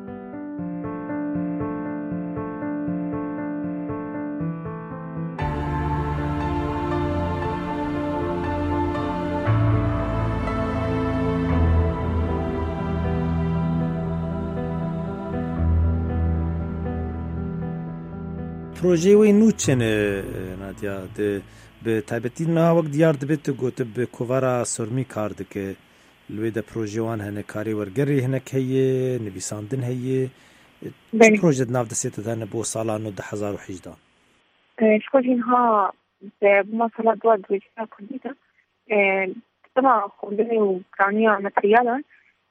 پروژه وی نوچن نادیا به تایبەتی ناوەک دیار دەبێت گوتە بە کۆڤارە سۆرمی کار دەکە لێ دە پرۆژێوان هەنە کاری وەرگەری هەنەک هەیە نویساندن هەیە پرۆژێت ناو دەسێتدانە بۆ ساڵان 2018 شکۆژینها بمەسەلا دوا دوێژا کوردیتە تەما خوندنی و کرانیا مەتریالان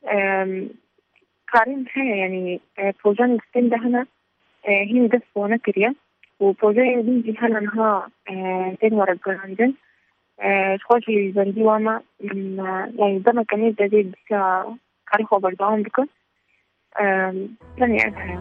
کارین هەیە یعنی پرۆژان گستین دەهەنە هین دەست بۆ نەکریە وبروجي بيجي هلا نها دين ورا الجراندن شخوشي زندي واما يعني دم كمية جديد بسا كاريخو بردوان بكن لن يعرفها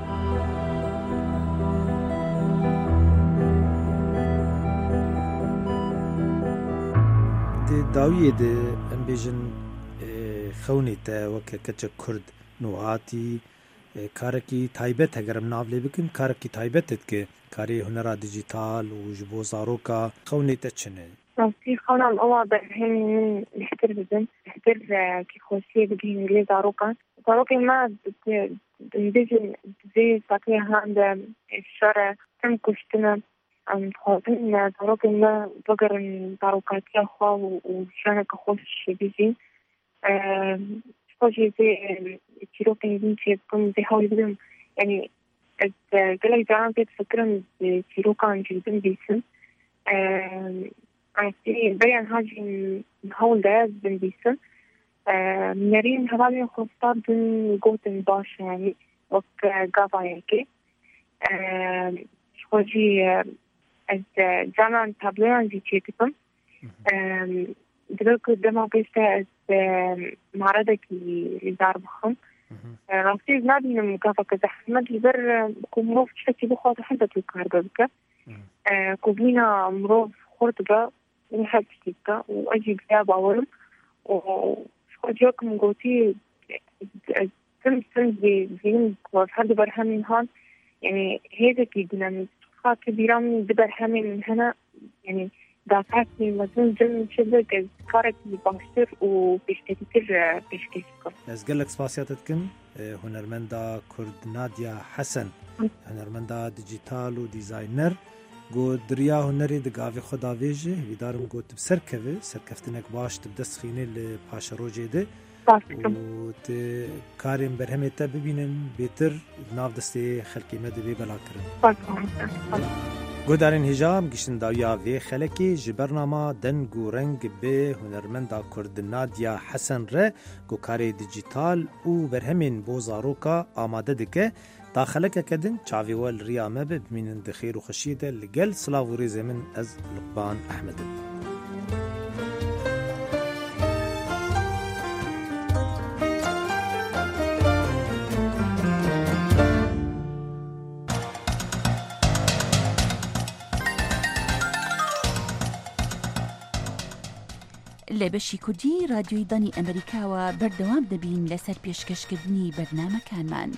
دي داوية دي امبيجن خوني تا وكا كتش كرد نوعاتي کارکی تایبەت هەگەرم ناو لێ بکن کارکی تایبەتت کە کاری هونەرا دیجیتال و ji بۆ زارۆکە خەونێتە چنێ ڕاستی خەونام ئەوە بەرهێن من بهتر بدن بهتر کی خۆشیە بگەین لێ زارۆکەی ما دەبێژن دزێ ساکەی هەندە شەرە تەم کوشتنە خۆتن زارۆکەی ما بگەڕن زارۆکاتیە خوا و شوێنێکە خۆش بژین خوشي زي تيروكن يمشي بكم زي هاوي بدم يعني قال جان بيتفكرن تيروكان جدا بيسن عرفتي بيان هاجي هاول داز بن بيسن نارين هبالي خلصات بن قوتن باش يعني وك قافا يكي خوشي جانا تابلوان زي تيتكم دلوقتي قدامها بيستا معرضكي لدار بخم راسي نادي مكافأة زحمة البر كمروف تشتكي بخاطر حتى تلقى بك كوبينا مروف خورتبا ونحب تشتكا وأجي بياب أولم وشكو جاكم قوتي سن زين وفهد برهمين هان يعني هيدك يقولن خاطر كبيرة من برهمين من هنا يعني دافعتني مزون جن شده كارك بانشتر و بيشتكتر بيشكيشكم از قلق سپاسیاتتکن هنرمندا کرد نادیا حسن هنرمندا دیجیتال و دیزاینر گو دریا هنری دگاوی خدا ویجه ویدارم گو تب سرکفتنک باش تب دست خینه لپاش روجه ده و کاریم برهمه تا ببینن بیتر ناو دسته خلقی مده بی بلا کرن گودارین هجام گشتن داویا وی خلکی جبرنامه دنگ و رنگ به هنرمندا کرد نادیا حسن ره گو کاری دیجیتال او برهمین بو زاروکا آماده دکه تا خلکه کدن چاوی وال ریامه ببینن دخیر و خشیده لگل سلاو و ریزه من از لقبان احمدن لە بەشی کوردی رادیۆی دانی ئەمریکاوە بەردەوام دەبین لەسەر پێشکەشکردنی بەرنامەکانمان.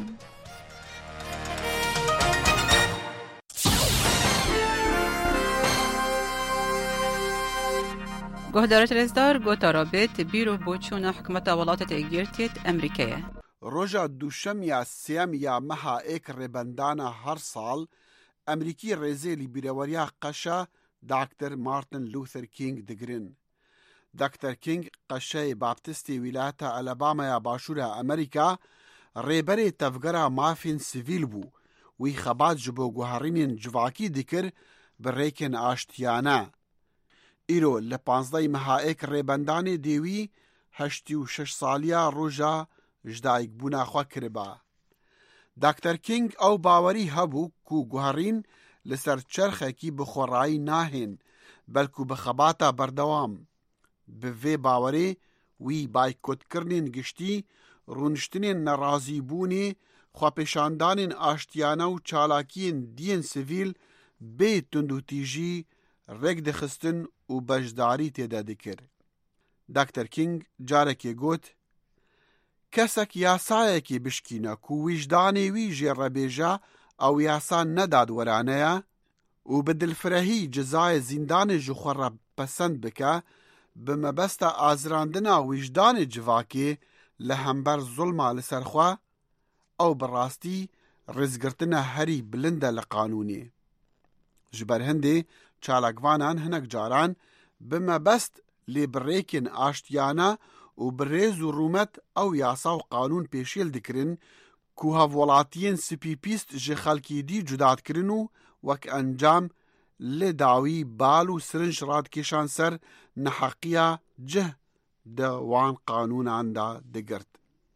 گۆهدارە رێزدار گۆتارابێت بیرۆ بۆ چوونە حکومەتە وڵاتە تێگیرتێت ئەمریکایە. ڕۆژە دووشەمیا سێمیا مەها ئێک ڕێبەندانە هەر ساڵ ئەمریکی ڕێزێلی بیرەوەریا قەشە داکتەر مارتن لوثەر کینگ دەگرن. دکتر کینگ قشه باپتستی ولایت الاباما باشور امریکا ریبری تفگرا مافین سیویل بو وی خبات جبو گوهرینین جواکی دکر بریکن آشتیانه. ئیرۆ لە 15 مەهائێک ڕێبەندانی دێوی 86 ساڵیا ڕۆژە ژدایک بووناخوا کربا. داکتەر کینگ ئەو باوەری هەبوو کو گوهڕین لەسەر چەرخێکی بخۆڕایی ناهێن بەلکو بەخەباتە بەردەوام. بڤێ باوەرێ وی بایکۆتکردنێن گشتی ڕوونشتنێن نەڕازیبوونێ خواپێشاندانên ئاشتیانە و چالاکیên دیên سڤیل bê tund û tîjî rêk dixistin û beşdarî têde dikir. Dr. King carekê got, kesek yasayekê bişkîne ku wîjdanê wî jê rebêje ew yasa nedadwerane ye û bi dilfirehî cezayê zîndanê ji xwe re pesend bike, bi mebesta azirandina wîjdanê civakê li hember zulma li ser xwe, ew bi rastî rêzgirtina herî bilind e li qanûnê. Ji ber hindê çalakvanan hinek caran bi mebest lêbirêkên aştiyane û bi rêz û rûmet ew yasa û qanûn pêşêl dikirin ku hevwelatiyên spî pîst ji xelkî dî cuda dikirin û wek encam lê dawî bal û sirinj radikêşan ser neheqiya cih di wan qanûnan de digirt.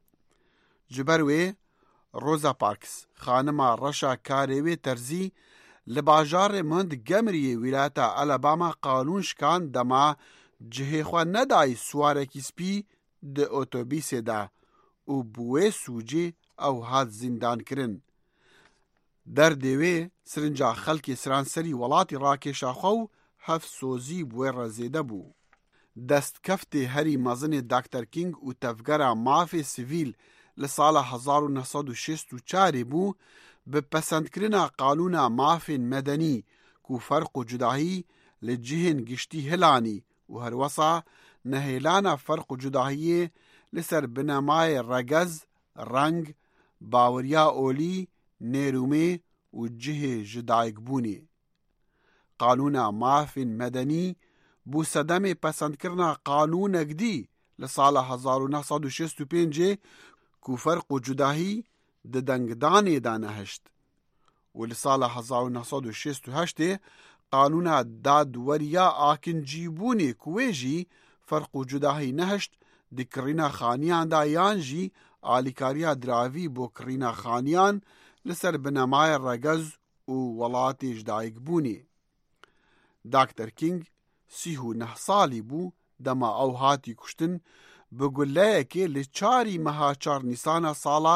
Ji ber wê Rosa Parks, xanima reşa karê wê terzî, li bajarê Montgomeryê wîlayeta Alabama qanûn şikan dema cihê xwe nedayî swarekî spî di otobîsê de û bi wê sûcê ew hat zîndankirin. Derdê wê sirinca xelkê siranserî welatê rakêşa xwe û hevsozî bi wê re zêde bû. Destkeftê herî mezinê Dr. King û tevgera mafê sivîl li sala 1964 bû bi pesendkirina qanûna mafên medenî ku ferq û cudahî li cihên giştî hilanî û herwesa nehêlana ferq û cudahiyê li ser binemayê regez, reng, baweriya olî, nêrûmê û cihê ji dayikbûnê. Qanûna mafên medenî bû sedemê pesendkirina qanûnek dî li sala 1965 ku ferq û cudahî di dengdanê de nehişt û li sala 1968 qanûna dadweriya akincîbûnê ku wê jî ferq û cudahî nehişt di kirîna xaniyan da yan jî alîkariya diravî bo kirîna xaniyan li ser binemayê regez û welatê ji dayikbûnê. Dr. King 39 salî bû dema ew hatî kuştin bi gulleyekê li 4 meha 4 Nîsana sala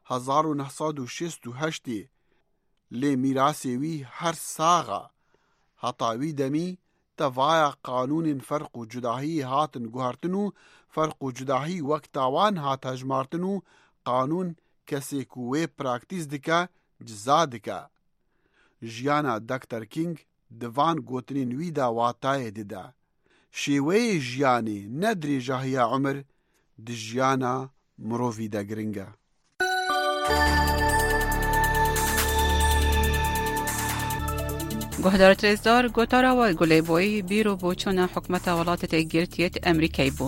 1968 lê mîrasê wî her saxa. Heta wî demî tevaya qanûnên ferq û cudahiyê hatin guhertin û ferq û cudahî wek tawan hat hejmartin û qanûn kesê ku wê praktîs dike ciza dike. Jiyana Dr. King di van gotinên wî de watayê dide. Şêweyê jiyanê ne dirêjahiya umr di jiyana mirovî de giring e. گهدار ترزدار گوتارا و گلیبوی بیرو بوچون حکمت ولایت گرتیت امریکایی بو.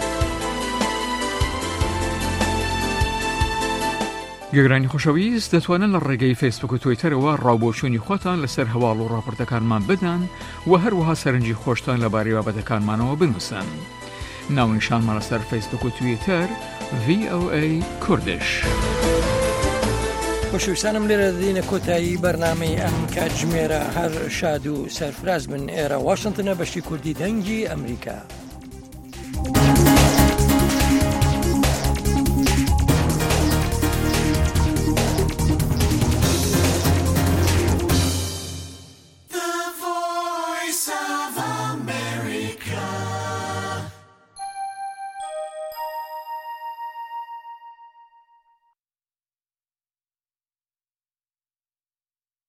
گەگرانی خۆشەویست دەتوانن لە ڕێگەی فیسبوک و تویتەرەوە ڕاوبۆچوونی خۆتان لەسەر هەواڵ و ڕاپۆرتەکانمان بدەن و هەروەها سەرنجی خۆشتان لەبارەی بابەتەکانمانەوە بنووسن. ناونیشانمان لەسەر فیسبوک و تویتەر VOA کوردش. خۆشەویستانم لێرە دەدەینە کۆتایی بەرنامەی ئەم کاتژمێرە هەر شاد و سەرفراز بن. ئێرە واشنتنە بەشی کوردی دەنگی ئەمریکا.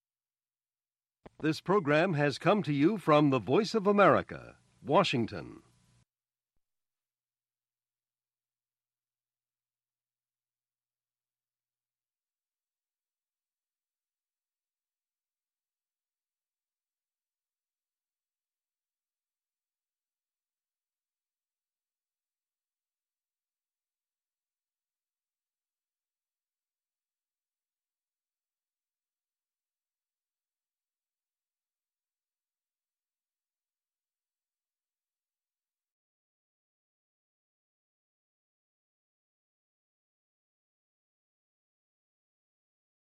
This program has come to you from the Voice of America, Washington.